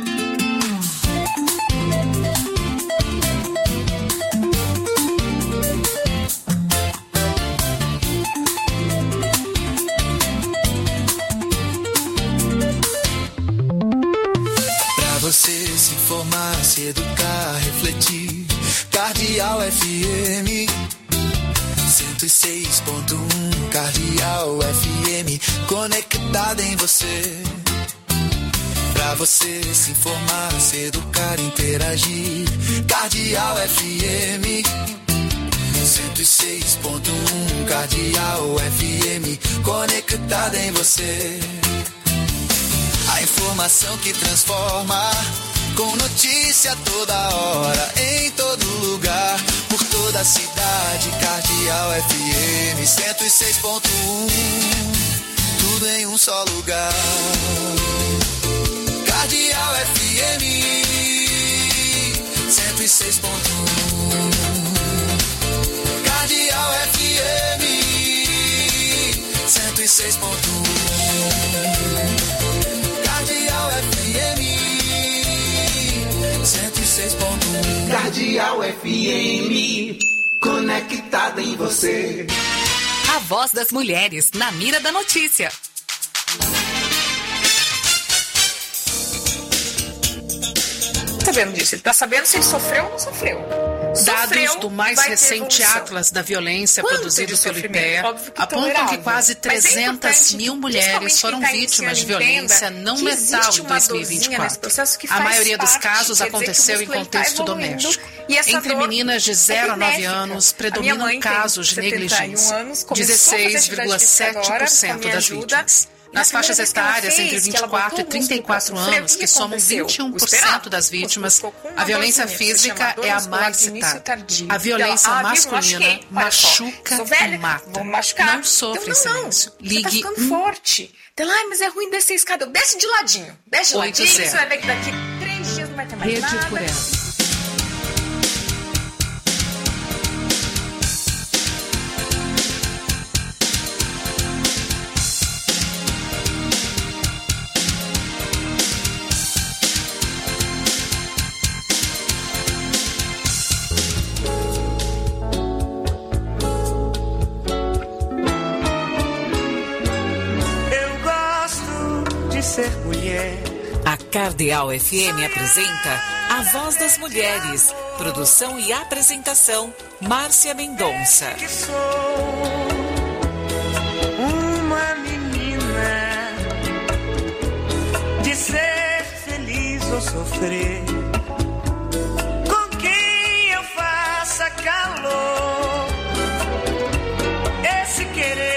Pra você se informar, se educar, refletir, Cardeal F M cento e seis ponto um, Cardeal F M, conectada em você. Pra você se informar, se educar, interagir, Cardeal F M cento e seis ponto um, Cardeal F M, conectada em você. A informação que transforma, com notícia toda hora, em todo lugar, por toda a cidade. Cardeal F M cento e seis ponto um, tudo em um só lugar. Cardeal F M cento e seis ponto um, Cardeal F M cento e seis ponto um, Cardeal F M cento e seis ponto um, Cardeal F M, conectada em você. A voz das mulheres na mira da notícia. Sabendo disso, ele tá sabendo se ele sofreu ou não sofreu. Dados Sofreu, do mais recente Atlas da Violência Quanto produzido de pelo I P E sofrimento? Óbvio que apontam que tolerável. quase Mas é trezentas importante mil que, mulheres foram principalmente quem tá vítimas de iniciando, violência entenda não que letal existe em uma dois mil e dorzinha vinte e quatro. nesse processo que A faz maioria dos parte, casos quer dizer que o aconteceu em músculo ele tá contexto evoluindo, doméstico. e essa Entre dor meninas de é zero a nove benéfica. anos, A minha predominam mãe tem casos de setenta e um negligência, anos, começou a fazer dezesseis vírgula sete por atividade cento física agora, das com a minha ajuda. vítimas. Na Nas faixas primeira vez que ela etárias fez, entre que vinte e ela quatro e botou o trinta e quatro músculo pra anos, sofrer, que somam aconteceu? vinte e um por O esperado. cento das vítimas, Ficou com uma a violência dorzinha, se física chama é dor a muscular mais de início citada. tardio. A violência Ela, ah, viu, masculina machuquei. Olha só, machuca sou velha, e mata. vou machucar. Não sofre então, em não, silêncio. Você tá Ligue ficando um forte. Então, ai, mas é ruim descer a escada. Desce de ladinho. Desce de oito ladinho, zero. você vai ver que daqui três dias não vai ter mais Rede nada. por ela. Ser mulher. A Cardeal F M apresenta A Voz das Mulheres. Produção e apresentação, Márcia Mendonça. Que sou uma menina de ser feliz ou sofrer, com quem eu faça calor, esse querer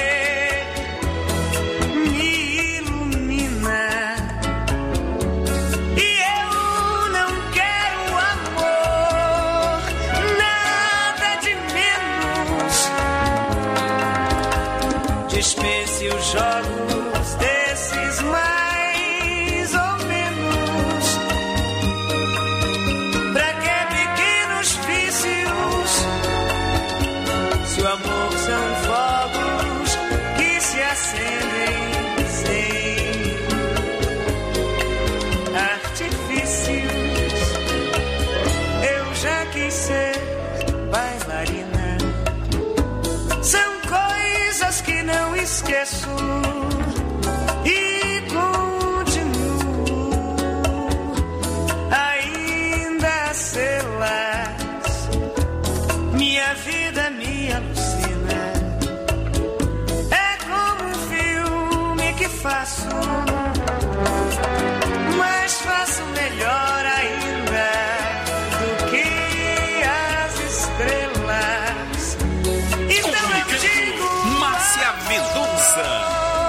dispense os jogos desses mais ou menos. Pra que pequenos vícios, se o amor são fogos que se acendem sem artifícios. Eu já quis ser bailarina. São coisas que não esqueço e continuo ainda a sê-las. Minha vida me alucina. É como um filme que faço, mas faço melhor ainda do que as estrelas. Então eu digo, Márcia Mendonça.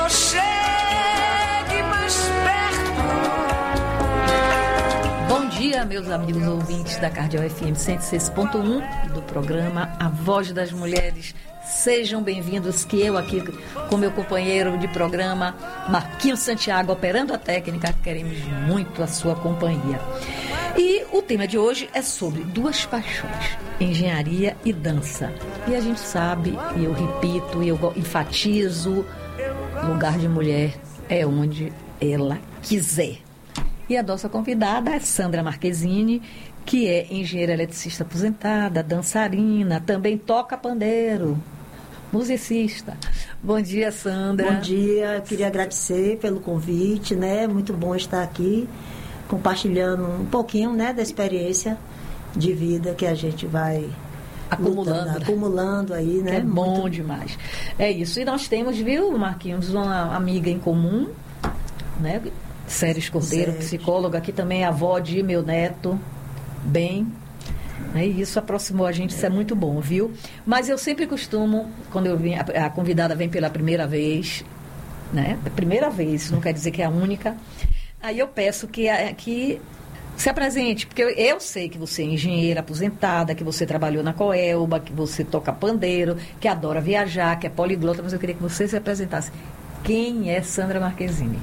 dia, meus amigos ouvintes da Cardeal F M cento e seis ponto um, do programa A Voz das Mulheres. Sejam bem-vindos, que eu aqui com meu companheiro de programa, Marquinhos Santiago, operando a técnica, queremos muito a sua companhia. E o tema de hoje é sobre duas paixões, engenharia e dança. E a gente sabe, e eu repito, e eu enfatizo, lugar de mulher é onde ela quiser. E a nossa convidada é Sandra Marquezine, que é engenheira eletricista aposentada, dançarina, também toca pandeiro, musicista. Bom dia, Sandra. Bom dia, eu queria agradecer pelo convite, né? Muito bom estar aqui, compartilhando um pouquinho, né, da experiência de vida que a gente vai acumulando, lutando, acumulando aí, né? É bom Muito... demais. É isso. E nós temos, viu, Marquinhos, uma amiga em comum, né? Séries Cordeiro, Sério. psicóloga, aqui também é avó de meu neto, bem. Né? E isso aproximou a gente, isso é muito bom, viu? Mas eu sempre costumo, quando eu vim, a, a convidada vem pela primeira vez, né? Primeira vez, não quer dizer que é a única. Aí eu peço que, que se apresente, porque eu, eu sei que você é engenheira aposentada, que você trabalhou na Coelba, que você toca pandeiro, que adora viajar, que é poliglota, mas eu queria que você se apresentasse. Quem é Sandra Marquezine?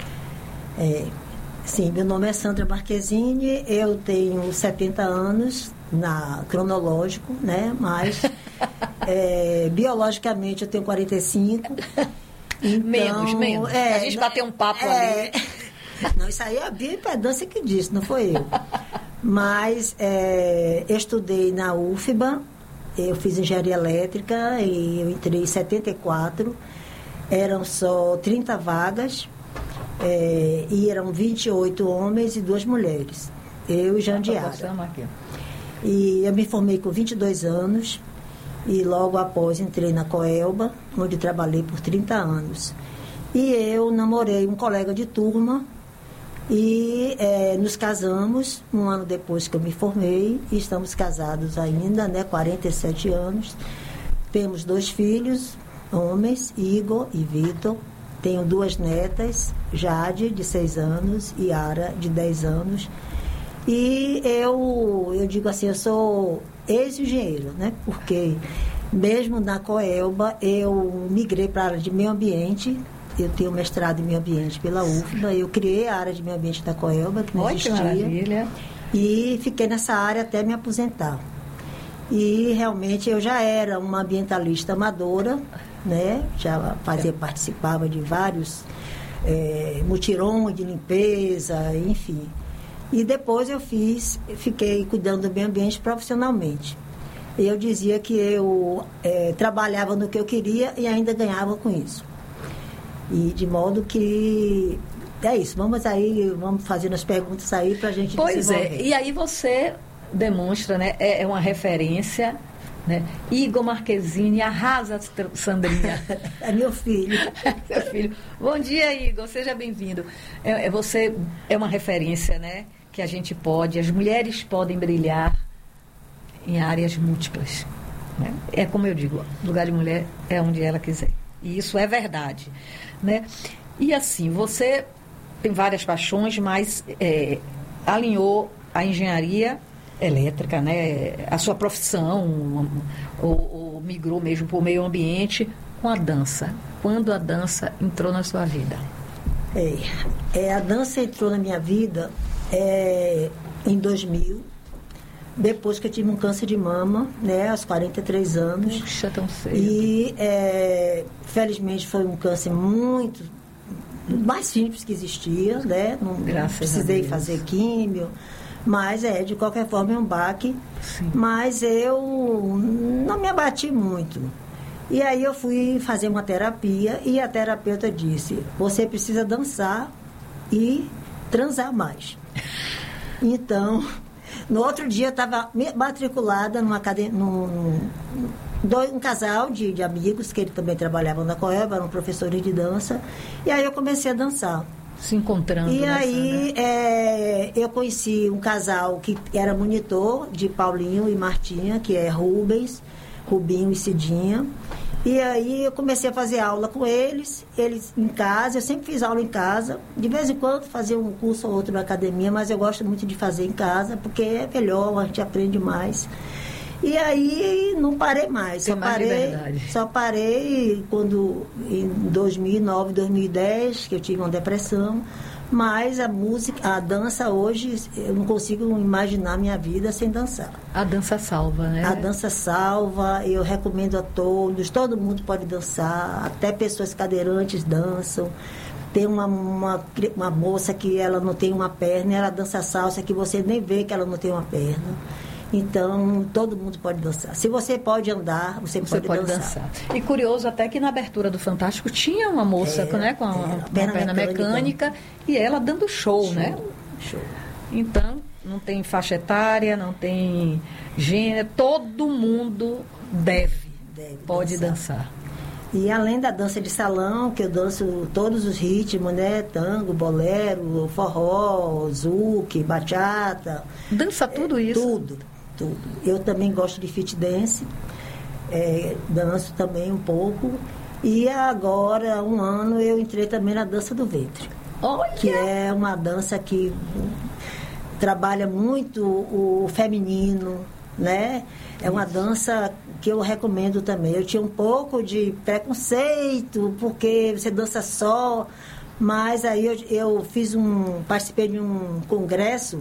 É, sim, meu nome é Sandra Marquezine, eu tenho setenta anos, na cronológico, né? Mas é, biologicamente eu tenho quarenta e cinco. Então, menos, menos. É, a gente bateu um papo é, ali. Não, isso aí é a bioimpedância que disse, não foi eu. Mas é, eu estudei na U F B A, eu fiz engenharia elétrica e eu entrei em setenta e quatro. Eram só trinta vagas. É, e eram vinte e oito homens e duas mulheres. Eu e Jandiara. E eu me formei com vinte e dois anos e logo após entrei na Coelba, onde trabalhei por trinta anos. E eu namorei um colega de turma e é, nos casamos um ano depois que eu me formei e estamos casados ainda, né, quarenta e sete anos. Temos dois filhos, homens, Igor e Vitor. Tenho duas netas, Jade, de seis anos, e Yara, de dez anos. E eu, eu digo assim, eu sou ex-engenheira, né? Porque mesmo na Coelba, eu migrei para a área de meio ambiente. Eu tenho mestrado em meio ambiente pela U F B A. Eu criei a área de meio ambiente da Coelba, que não Olha, existia. Que maravilha. E fiquei nessa área até me aposentar. E realmente eu já era uma ambientalista amadora, né? Já fazia, participava de vários é, mutirões de limpeza, enfim. E depois eu fiz, fiquei cuidando do meio ambiente profissionalmente. Eu dizia que eu é, trabalhava no que eu queria e ainda ganhava com isso. E de modo que é isso. Vamos aí, vamos fazendo as perguntas aí para a gente Pois desenvolver. é, e aí você demonstra, né? É, é uma referência, né? Igor Marquezine, arrasa, Sandrinha. É meu filho. Seu filho. Bom dia, Igor, seja bem-vindo. É, é, você é uma referência, né? Que a gente pode, as mulheres podem brilhar em áreas múltiplas. Né? É como eu digo, lugar de mulher é onde ela quiser. E isso é verdade, né? E assim, você tem várias paixões, mas é, alinhou a engenharia elétrica, né? A sua profissão, ou, ou migrou mesmo para o meio ambiente com a dança. Quando a dança entrou na sua vida? É, é, a dança entrou na minha vida é, em dois mil, depois que eu tive um câncer de mama, né, aos quarenta e três anos. Puxa, tão cedo. E, é, felizmente, foi um câncer muito mais simples que existia, né? Não, não precisei fazer químio. Mas, é, de qualquer forma, é um baque. Sim. Mas eu não me abati muito. E aí eu fui fazer uma terapia e a terapeuta disse, você precisa dançar e transar mais. Então, no outro dia eu estava matriculada numa academia, num, dois, um casal de, de amigos, que ele também trabalhavam na Coelba, eram professores de dança. E aí eu comecei a dançar. Se encontrando. E nessa, aí né? é, eu conheci um casal que era monitor de Paulinho e Martinha, que é Rubens, Rubinho e Cidinha. E aí eu comecei a fazer aula com eles, eles em casa, eu sempre fiz aula em casa, de vez em quando fazia um curso ou outro na academia, mas eu gosto muito de fazer em casa, porque é melhor, a gente aprende mais. E aí não parei mais, só parei, só parei quando em dois mil e nove, dois mil e dez, que eu tive uma depressão. Mas a música, a dança hoje, eu não consigo imaginar minha vida sem dançar. A dança salva, né? A dança salva, eu recomendo a todos, todo mundo pode dançar, até pessoas cadeirantes dançam. Tem uma, uma, uma moça que ela não tem uma perna, ela dança salsa que você nem vê que ela não tem uma perna. Então, todo mundo pode dançar. Se você pode andar, você, você pode, pode dançar. dançar. E curioso até que na abertura do Fantástico tinha uma moça é, né, com a, é, uma perna, perna mecânica, mecânica e ela dando show, show, né? Show. Então, não tem faixa etária, não tem gênero, todo mundo deve, deve pode dançar. dançar. E além da dança de salão, que eu danço todos os ritmos, né? Tango, bolero, forró, zouk, bachata. Dança tudo é, isso? Tudo. Tudo. Eu também gosto de fit dance, é, danço também um pouco. E agora, um ano, eu entrei também na dança do ventre. Olha! Que é uma dança que trabalha muito o feminino, né? É uma dança que eu recomendo também. Eu tinha um pouco de preconceito, porque você dança só, mas aí eu, eu fiz um, participei de um congresso,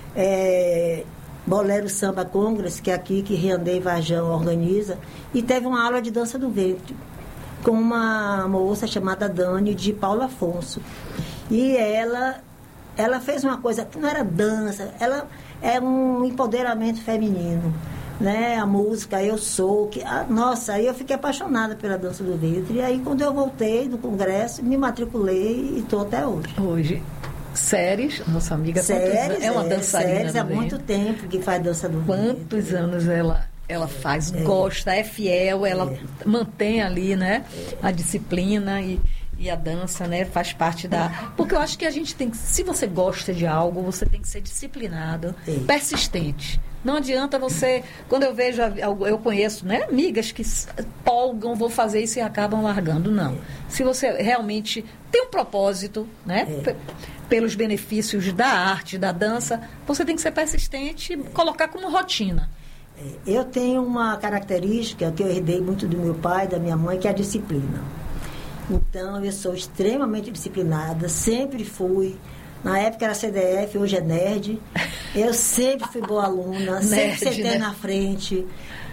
é, Bolero Samba Congress, que é aqui que Riandei Varjão organiza, e teve uma aula de dança do ventre com uma moça chamada Dani, de Paulo Afonso. E ela, ela fez uma coisa que não era dança, ela é um empoderamento feminino, né? A música Eu Sou, que, ah, nossa, aí eu fiquei apaixonada pela dança do ventre. E aí quando eu voltei do congresso, me matriculei e estou até hoje. Hoje. Séries, nossa amiga, Séries, é uma é, dançarina. Séries, há muito tempo que faz dança do ventre. Quantos anos ela, ela faz, é, gosta, é fiel, ela é. mantém ali, né, a disciplina e, e a dança, né, faz parte da... Porque eu acho que a gente tem que, se você gosta de algo, você tem que ser disciplinado, é. persistente. Não adianta você, quando eu vejo, eu conheço, né, amigas que polgam, vou fazer isso e acabam largando. Não. Se você realmente tem um propósito, né, é. pelos benefícios da arte, da dança, você tem que ser persistente e colocar como rotina. Eu tenho uma característica que eu herdei muito do meu pai e da minha mãe, que é a disciplina. Então, eu sou extremamente disciplinada, sempre fui. Na época era C D F, hoje é nerd. Eu sempre fui boa aluna, sempre sentei né? na frente.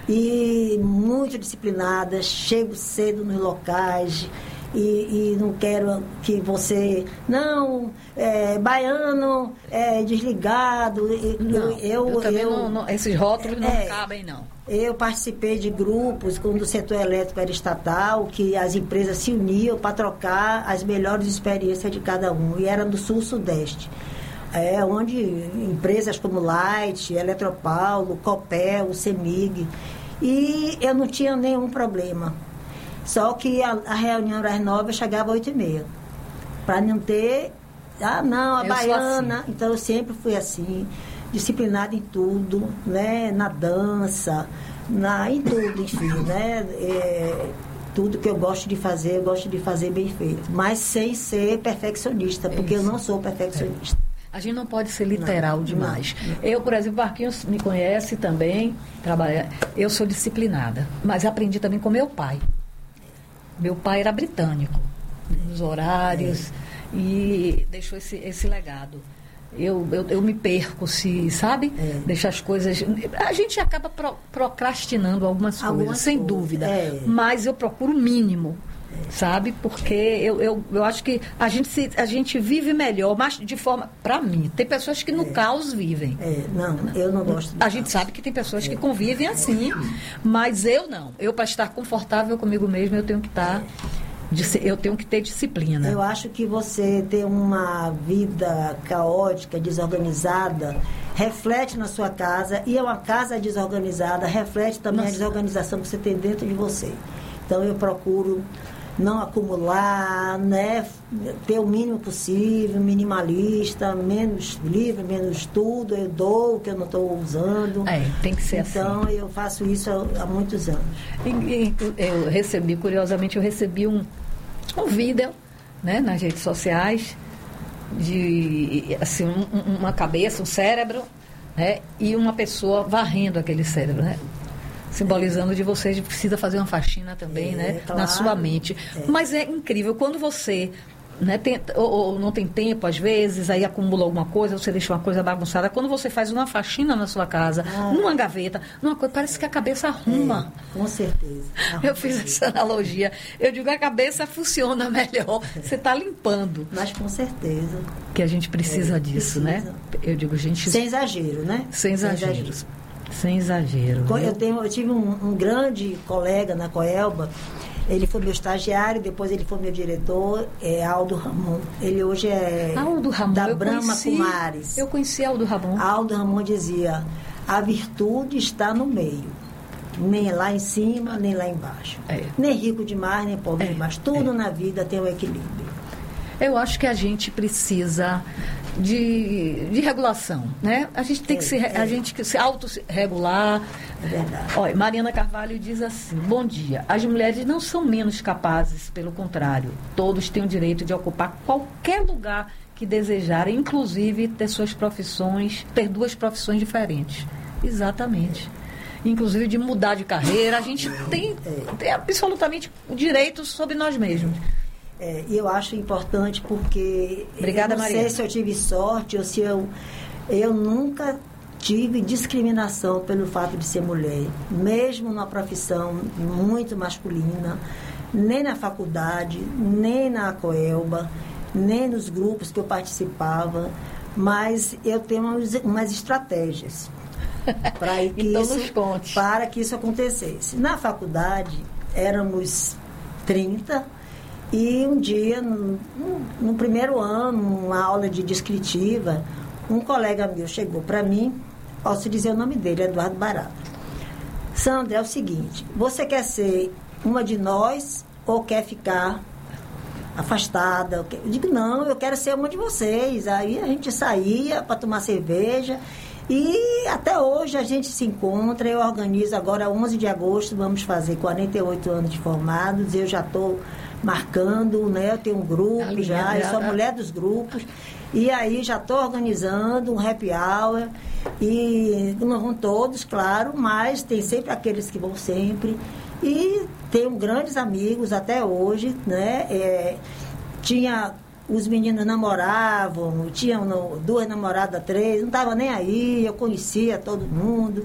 E muito disciplinada, chego cedo nos locais. E, e não quero que você... Não, é, baiano, é, desligado. Não, eu, eu também eu, não, não... Esses rótulos não é, cabem, não. Eu participei de grupos, quando o setor elétrico era estatal, que as empresas se uniam para trocar as melhores experiências de cada um. E era no Sul-Sudeste. É, onde empresas como Light, Eletropaulo, Copel, Semig. E eu não tinha nenhum problema. Só que a, a reunião era às nove, eu chegava às oito e meia. Para não ter... Ah, não, a eu baiana... Assim. Então, eu sempre fui assim, disciplinada em tudo, né? Na dança, na, em tudo, enfim, né? É, tudo que eu gosto de fazer, eu gosto de fazer bem feito. Mas sem ser perfeccionista, porque Isso. eu não sou perfeccionista. A gente não pode ser literal não, demais. Não, não. Eu, por exemplo, Marquinhos me conhece também, trabalha. Eu sou disciplinada, mas aprendi também com meu pai. Meu pai era britânico, nos horários, é. e deixou esse, esse legado. Eu, eu, eu me perco, se, sabe? É. Deixar as coisas... A gente acaba pro, procrastinando algumas, algumas coisas, sem coisas. dúvida. É. Mas eu procuro o mínimo, é. sabe? Porque eu, eu, eu acho que a gente, se, a gente vive melhor, mas de forma... Para mim, tem pessoas que no é. caos vivem. É. Não, eu não gosto A caos. gente sabe que tem pessoas é. que convivem assim, mas eu não. Eu, para estar confortável comigo mesma, eu tenho que estar... Eu tenho que ter disciplina. Eu acho que você ter uma vida caótica, desorganizada, reflete na sua casa, e uma casa desorganizada reflete também Nossa. a desorganização que você tem dentro de você. Então eu procuro não acumular, né? Ter o mínimo possível, minimalista, menos livro, menos tudo, eu dou o que eu não estou usando. É, tem que ser então, assim. Então, eu faço isso há, há muitos anos. E, e, eu recebi, curiosamente, eu recebi um, um vídeo, né, nas redes sociais, de assim, um, uma cabeça, um cérebro, né, e uma pessoa varrendo aquele cérebro, né? Simbolizando de você, de precisa fazer uma faxina também, é, né? Claro. Na sua mente. É. Mas é incrível, quando você, né, tem, ou, ou não tem tempo, às vezes, aí acumula alguma coisa, você deixa uma coisa bagunçada. Quando você faz uma faxina na sua casa, ah. numa gaveta, numa coisa, parece que a cabeça arruma. É, com certeza. Arruma. Eu fiz essa analogia. Eu digo, a cabeça funciona melhor. Você está limpando. Mas com certeza. Que a gente precisa é, disso, precisa. né? Eu digo, gente... Sem exagero, né? Sem exagero. Sem exagero. Sem exagero. Eu, tenho, eu tive um, um grande colega na Coelba, ele foi meu estagiário, depois ele foi meu diretor, é Aldo Ramon. Ele hoje é Aldo Ramon, da eu Brahma conheci, Kumaris. Eu conheci Aldo Ramon. Aldo Ramon dizia, a virtude está no meio. Nem lá em cima, nem lá embaixo. É. Nem rico demais, nem pobre é. demais. Tudo é. na vida tem um equilíbrio. Eu acho que a gente precisa de, de regulação, né? A gente tem é, que se, é. a gente se autorregular. É verdade. Olha, Mariana Carvalho diz assim, bom dia, as mulheres não são menos capazes, pelo contrário, todos têm o direito de ocupar qualquer lugar que desejarem, inclusive ter suas profissões, ter duas profissões diferentes. Exatamente. Inclusive de mudar de carreira, a gente tem, tem absolutamente o direito sobre nós mesmos. É, e eu acho importante porque Obrigada, eu não Maria. sei se eu tive sorte ou se eu, eu nunca tive discriminação pelo fato de ser mulher, mesmo numa profissão muito masculina, nem na faculdade, nem na Coelba, nem nos grupos que eu participava, mas eu tenho umas, umas estratégias para que, então isso, nos conte. para que isso acontecesse. Na faculdade éramos trinta. E um dia, no, no primeiro ano, uma aula de descritiva, um colega meu chegou para mim, posso dizer o nome dele, Eduardo Barata. Sandra, é o seguinte, você quer ser uma de nós ou quer ficar afastada? Eu digo, não, eu quero ser uma de vocês. Aí a gente saía para tomar cerveja e até hoje a gente se encontra. Eu organizo agora, onze de agosto, vamos fazer quarenta e oito anos de formados, eu já estou marcando, né? Eu tenho um grupo Ali, já, é, eu sou a mulher dos grupos, e aí já estou organizando um happy hour, e não vão todos, claro, mas tem sempre aqueles que vão sempre, e tenho grandes amigos até hoje, né? É, tinha, os meninos namoravam, tinham duas namoradas, três, não estava nem aí, eu conhecia todo mundo.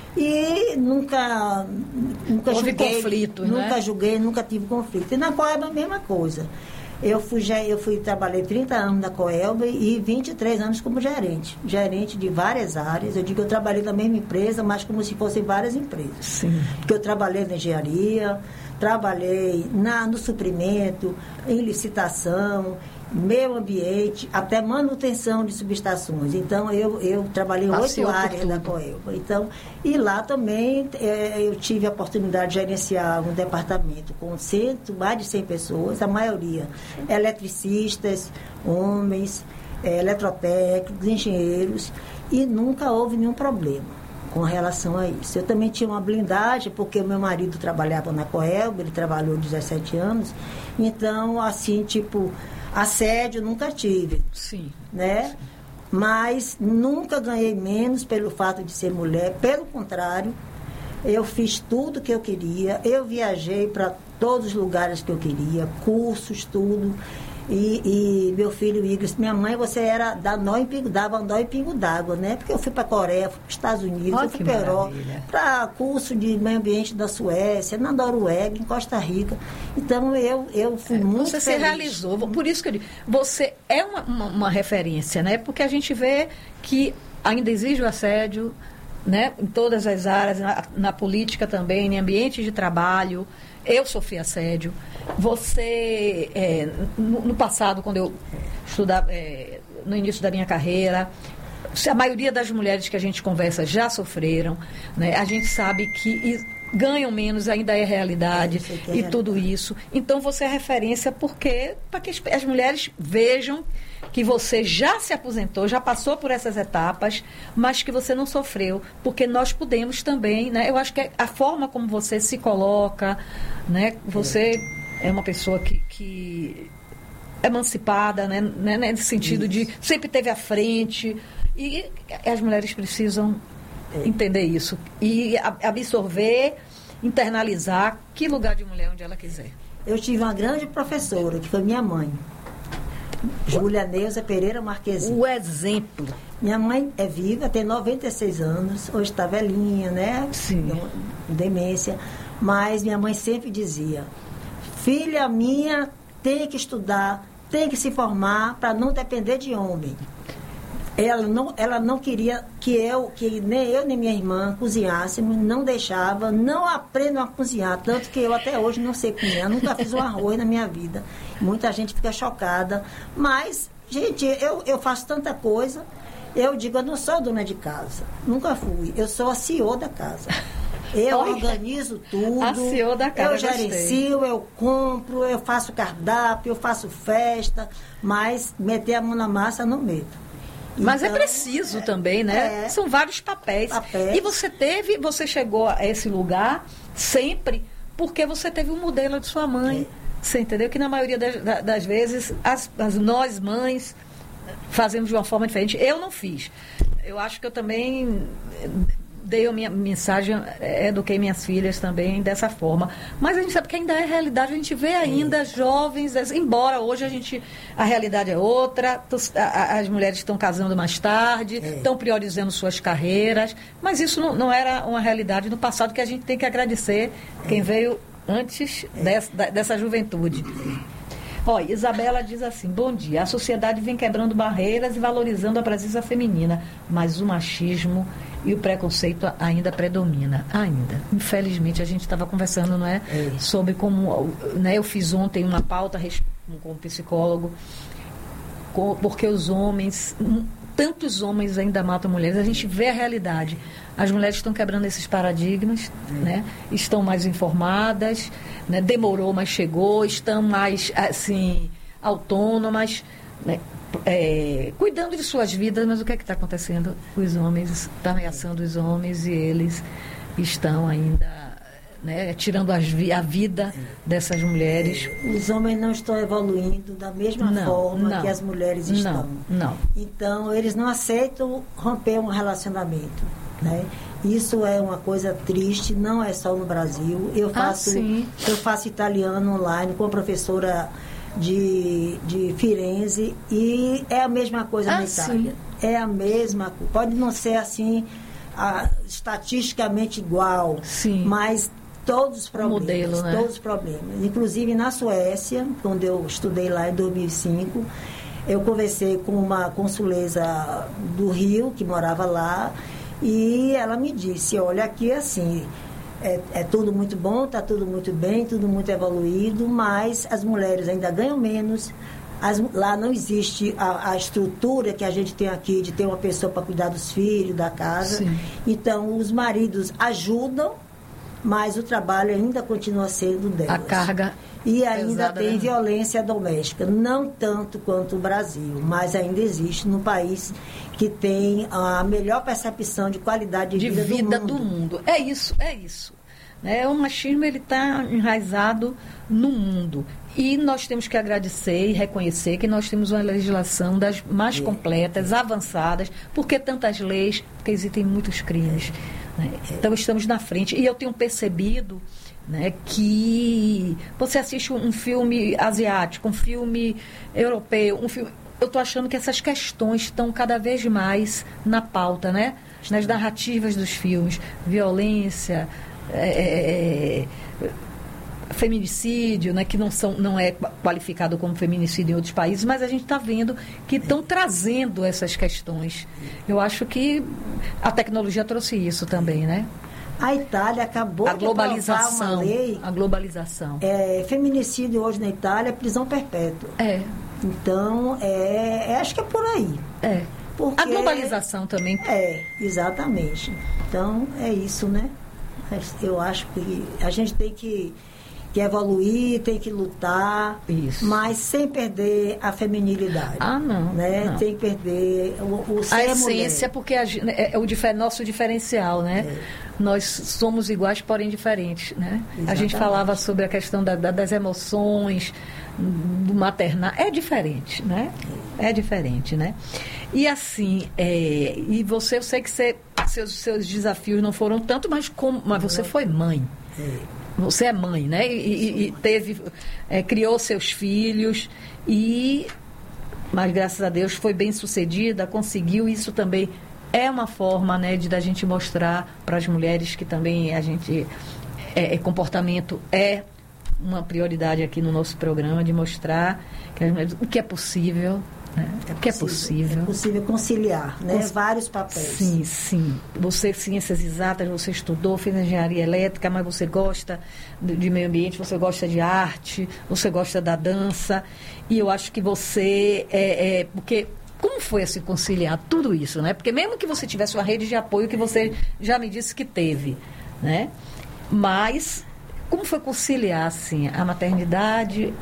E nunca, nunca Houve julguei, conflito, nunca né? julguei, nunca tive conflito. E na Coelba a mesma coisa. Eu fui, eu fui, trabalhei trinta anos na Coelba e vinte e três anos como gerente. Gerente de várias áreas. Eu digo que eu trabalhei na mesma empresa, mas como se fossem várias empresas. Sim. Porque eu trabalhei na engenharia, trabalhei na, no suprimento, em licitação, meio ambiente, até manutenção de subestações. Então, eu, eu trabalhei em oito áreas da Coelba. Então, e lá também é, eu tive a oportunidade de gerenciar um departamento com cento, mais de cem pessoas, a maioria eletricistas, homens, é, eletrotécnicos, engenheiros, e nunca houve nenhum problema com relação a isso. Eu também tinha uma blindagem, porque o meu marido trabalhava na Coelba, ele trabalhou dezessete anos, então, assim, tipo, assédio nunca tive. Sim. Né? Sim. Mas nunca ganhei menos pelo fato de ser mulher. Pelo contrário, eu fiz tudo que eu queria. Eu viajei para todos os lugares que eu queria, cursos, tudo. E, e meu filho Igor, minha mãe, você era da nó em pingo, dava nó em pingo d'água, né? Porque eu fui para a Coreia, fui para os Estados Unidos, oh, eu fui para a Europa, para curso de meio ambiente da Suécia, na Noruega, em Costa Rica. Então eu, eu fui é, muito Você feliz. se realizou, por isso que eu digo, você é uma, uma, uma referência, né? Porque a gente vê que ainda exige o assédio, né? Em todas as áreas, na, na política também, em ambiente de trabalho. Eu sofri assédio. Você, é, no, no passado, quando eu estudava, é, no início da minha carreira, a maioria das mulheres que a gente conversa já sofreram, né? A gente sabe que ganham menos, ainda é realidade, É, e realidade. tudo isso. Então você é referência porque para que as, as mulheres vejam que você já se aposentou, já passou por essas etapas, mas que você não sofreu, porque nós podemos também, né? Eu acho que a forma como você se coloca, né? Você é uma pessoa que, que emancipada, né? né? Nesse sentido de sempre teve à frente, e as mulheres precisam entender isso e a- absorver, internalizar que lugar de mulher onde ela quiser. Eu tive uma grande professora, que foi minha mãe, Júlia Neuza Pereira Marquezine. O exemplo. Minha mãe é viva, tem noventa e seis anos, hoje está velhinha, né? Sim. Demência. Mas minha mãe sempre dizia: filha minha, tem que estudar, tem que se formar para não depender de homem. Ela não, ela não queria que eu, que nem eu nem minha irmã cozinhássemos, não deixava, não aprendam a cozinhar, tanto que eu até hoje não sei cozinhar, nunca fiz um arroz na minha vida. Muita gente fica chocada, mas, gente, eu, eu faço tanta coisa, eu digo, eu não sou dona de casa, nunca fui, eu sou a C E O da casa. Eu Olha, organizo tudo, a C E O da casa, eu gerencio, eu compro, eu faço cardápio, eu faço festa, mas meter a mão na massa não meto. Mas Então, é preciso também, né? é. São vários papéis. Papéis. E você teve, você chegou a esse lugar sempre porque você teve um modelo de sua mãe. Você entendeu? Que na maioria das, da- das vezes, as, as nós mães fazemos de uma forma diferente. Eu não fiz. Eu acho que eu também dei a minha mensagem, eh, eduquei minhas filhas também dessa forma. Mas a gente sabe que ainda é realidade, a gente vê ainda jovens, as- embora hoje a gente, a realidade é outra, tos- a- a- as mulheres estão casando mais tarde, estão priorizando suas carreiras, mas isso não, não era uma realidade no passado, que a gente tem que agradecer quem veio antes dessa, da- dessa juventude. Olha, Isabela diz assim: bom dia, a sociedade vem quebrando barreiras e valorizando a presença feminina, mas o machismo e o preconceito ainda predomina. Ainda. Infelizmente, a gente estava conversando, não é? É. Sobre como, né, eu fiz ontem uma pauta res- com um psicólogo, com- porque os homens, hum, tantos homens ainda matam mulheres. A gente vê a realidade. As mulheres estão quebrando esses paradigmas, né? Estão mais informadas, né? Demorou, mas chegou, estão mais, assim, autônomas, né? É, cuidando de suas vidas, mas o que é que está acontecendo? Os homens, está ameaçando os homens e eles estão ainda, né, tirando as vi- a vida dessas mulheres. Os homens não estão evoluindo da mesma Não, forma não. que as mulheres Não, estão. não. Então, eles não aceitam romper um relacionamento. Né? Isso é uma coisa triste, não é só no Brasil. Eu Ah, faço, sim. eu faço italiano online com a professora de, de Firenze e é a mesma coisa Ah, na Itália. sim. É a mesma coisa. Pode não ser assim, ah, estatisticamente igual, Sim. mas todos os problemas. Modelo, né? Todos os problemas. Inclusive na Suécia, quando eu estudei lá em dois mil e cinco, eu conversei com uma consuleza do Rio, que morava lá, e ela me disse: olha, aqui assim, é, é tudo muito bom, está tudo muito bem, tudo muito evoluído, mas as mulheres ainda ganham menos. As- lá não existe a, a estrutura que a gente tem aqui de ter uma pessoa para cuidar dos filhos, da casa. Sim. Então, os maridos ajudam, mas o trabalho ainda continua sendo delas. A carga E ainda pesada, tem né? violência doméstica, não tanto quanto o Brasil, mas ainda existe no país que tem a melhor percepção de qualidade de, de vida, vida do, do mundo. mundo. É isso, é isso. Né? O machismo ele está enraizado no mundo. E nós temos que agradecer e reconhecer que nós temos uma legislação das mais completas, avançadas. Por que tantas leis? Porque existem muitos crimes. Né? Então estamos na frente. E eu tenho percebido, né, que você assiste um filme asiático, um filme europeu, um filme... Eu estou achando que essas questões estão cada vez mais na pauta, né? Nas narrativas dos filmes. Violência, é, é, feminicídio, né, que não, são, não é qualificado como feminicídio em outros países, mas a gente está vendo que estão trazendo essas questões. Eu acho que a tecnologia trouxe isso também, né? A Itália acabou A de aprovar globalização. uma lei. A globalização. É, feminicídio hoje na Itália é prisão perpétua. É. Então, é, é, acho que é por aí. É. Porque- A globalização também. É, exatamente. Então, é isso, né? Mas eu acho que a gente tem que, que evoluir, tem que lutar, Isso. mas sem perder a feminilidade. Ah, não. Né? não. Tem que perder o, o ser a mulher. essência, porque a, gen- é, é o difer- nosso diferencial, né? É. Nós somos iguais, porém diferentes, né? A gente Exatamente. falava sobre a questão da- da- das emoções, do maternal. É diferente, né? É diferente, né? E assim, é, e você, eu sei que você, seus, seus desafios não foram tanto, mas, como, mas você foi mãe. É. Você é mãe, né? E, e- e teve, é, criou seus filhos e, mas graças a Deus foi bem sucedida, conseguiu. Isso também é uma forma, né, de da gente mostrar para as mulheres que também a gente é, é, comportamento é uma prioridade aqui no nosso programa, de mostrar que as mulheres, o que é possível. Né? É O que é possível. É possível conciliar, né? Cons- Vários papéis. Sim, sim. Você, ciências exatas, você estudou, fez engenharia elétrica, mas você gosta de, de meio ambiente, você gosta de arte, você gosta da dança. E eu acho que você é, é porque como foi assim conciliar tudo isso, né? Porque mesmo que você tivesse uma rede de apoio que você já me disse que teve, né? Mas como foi conciliar assim a maternidade,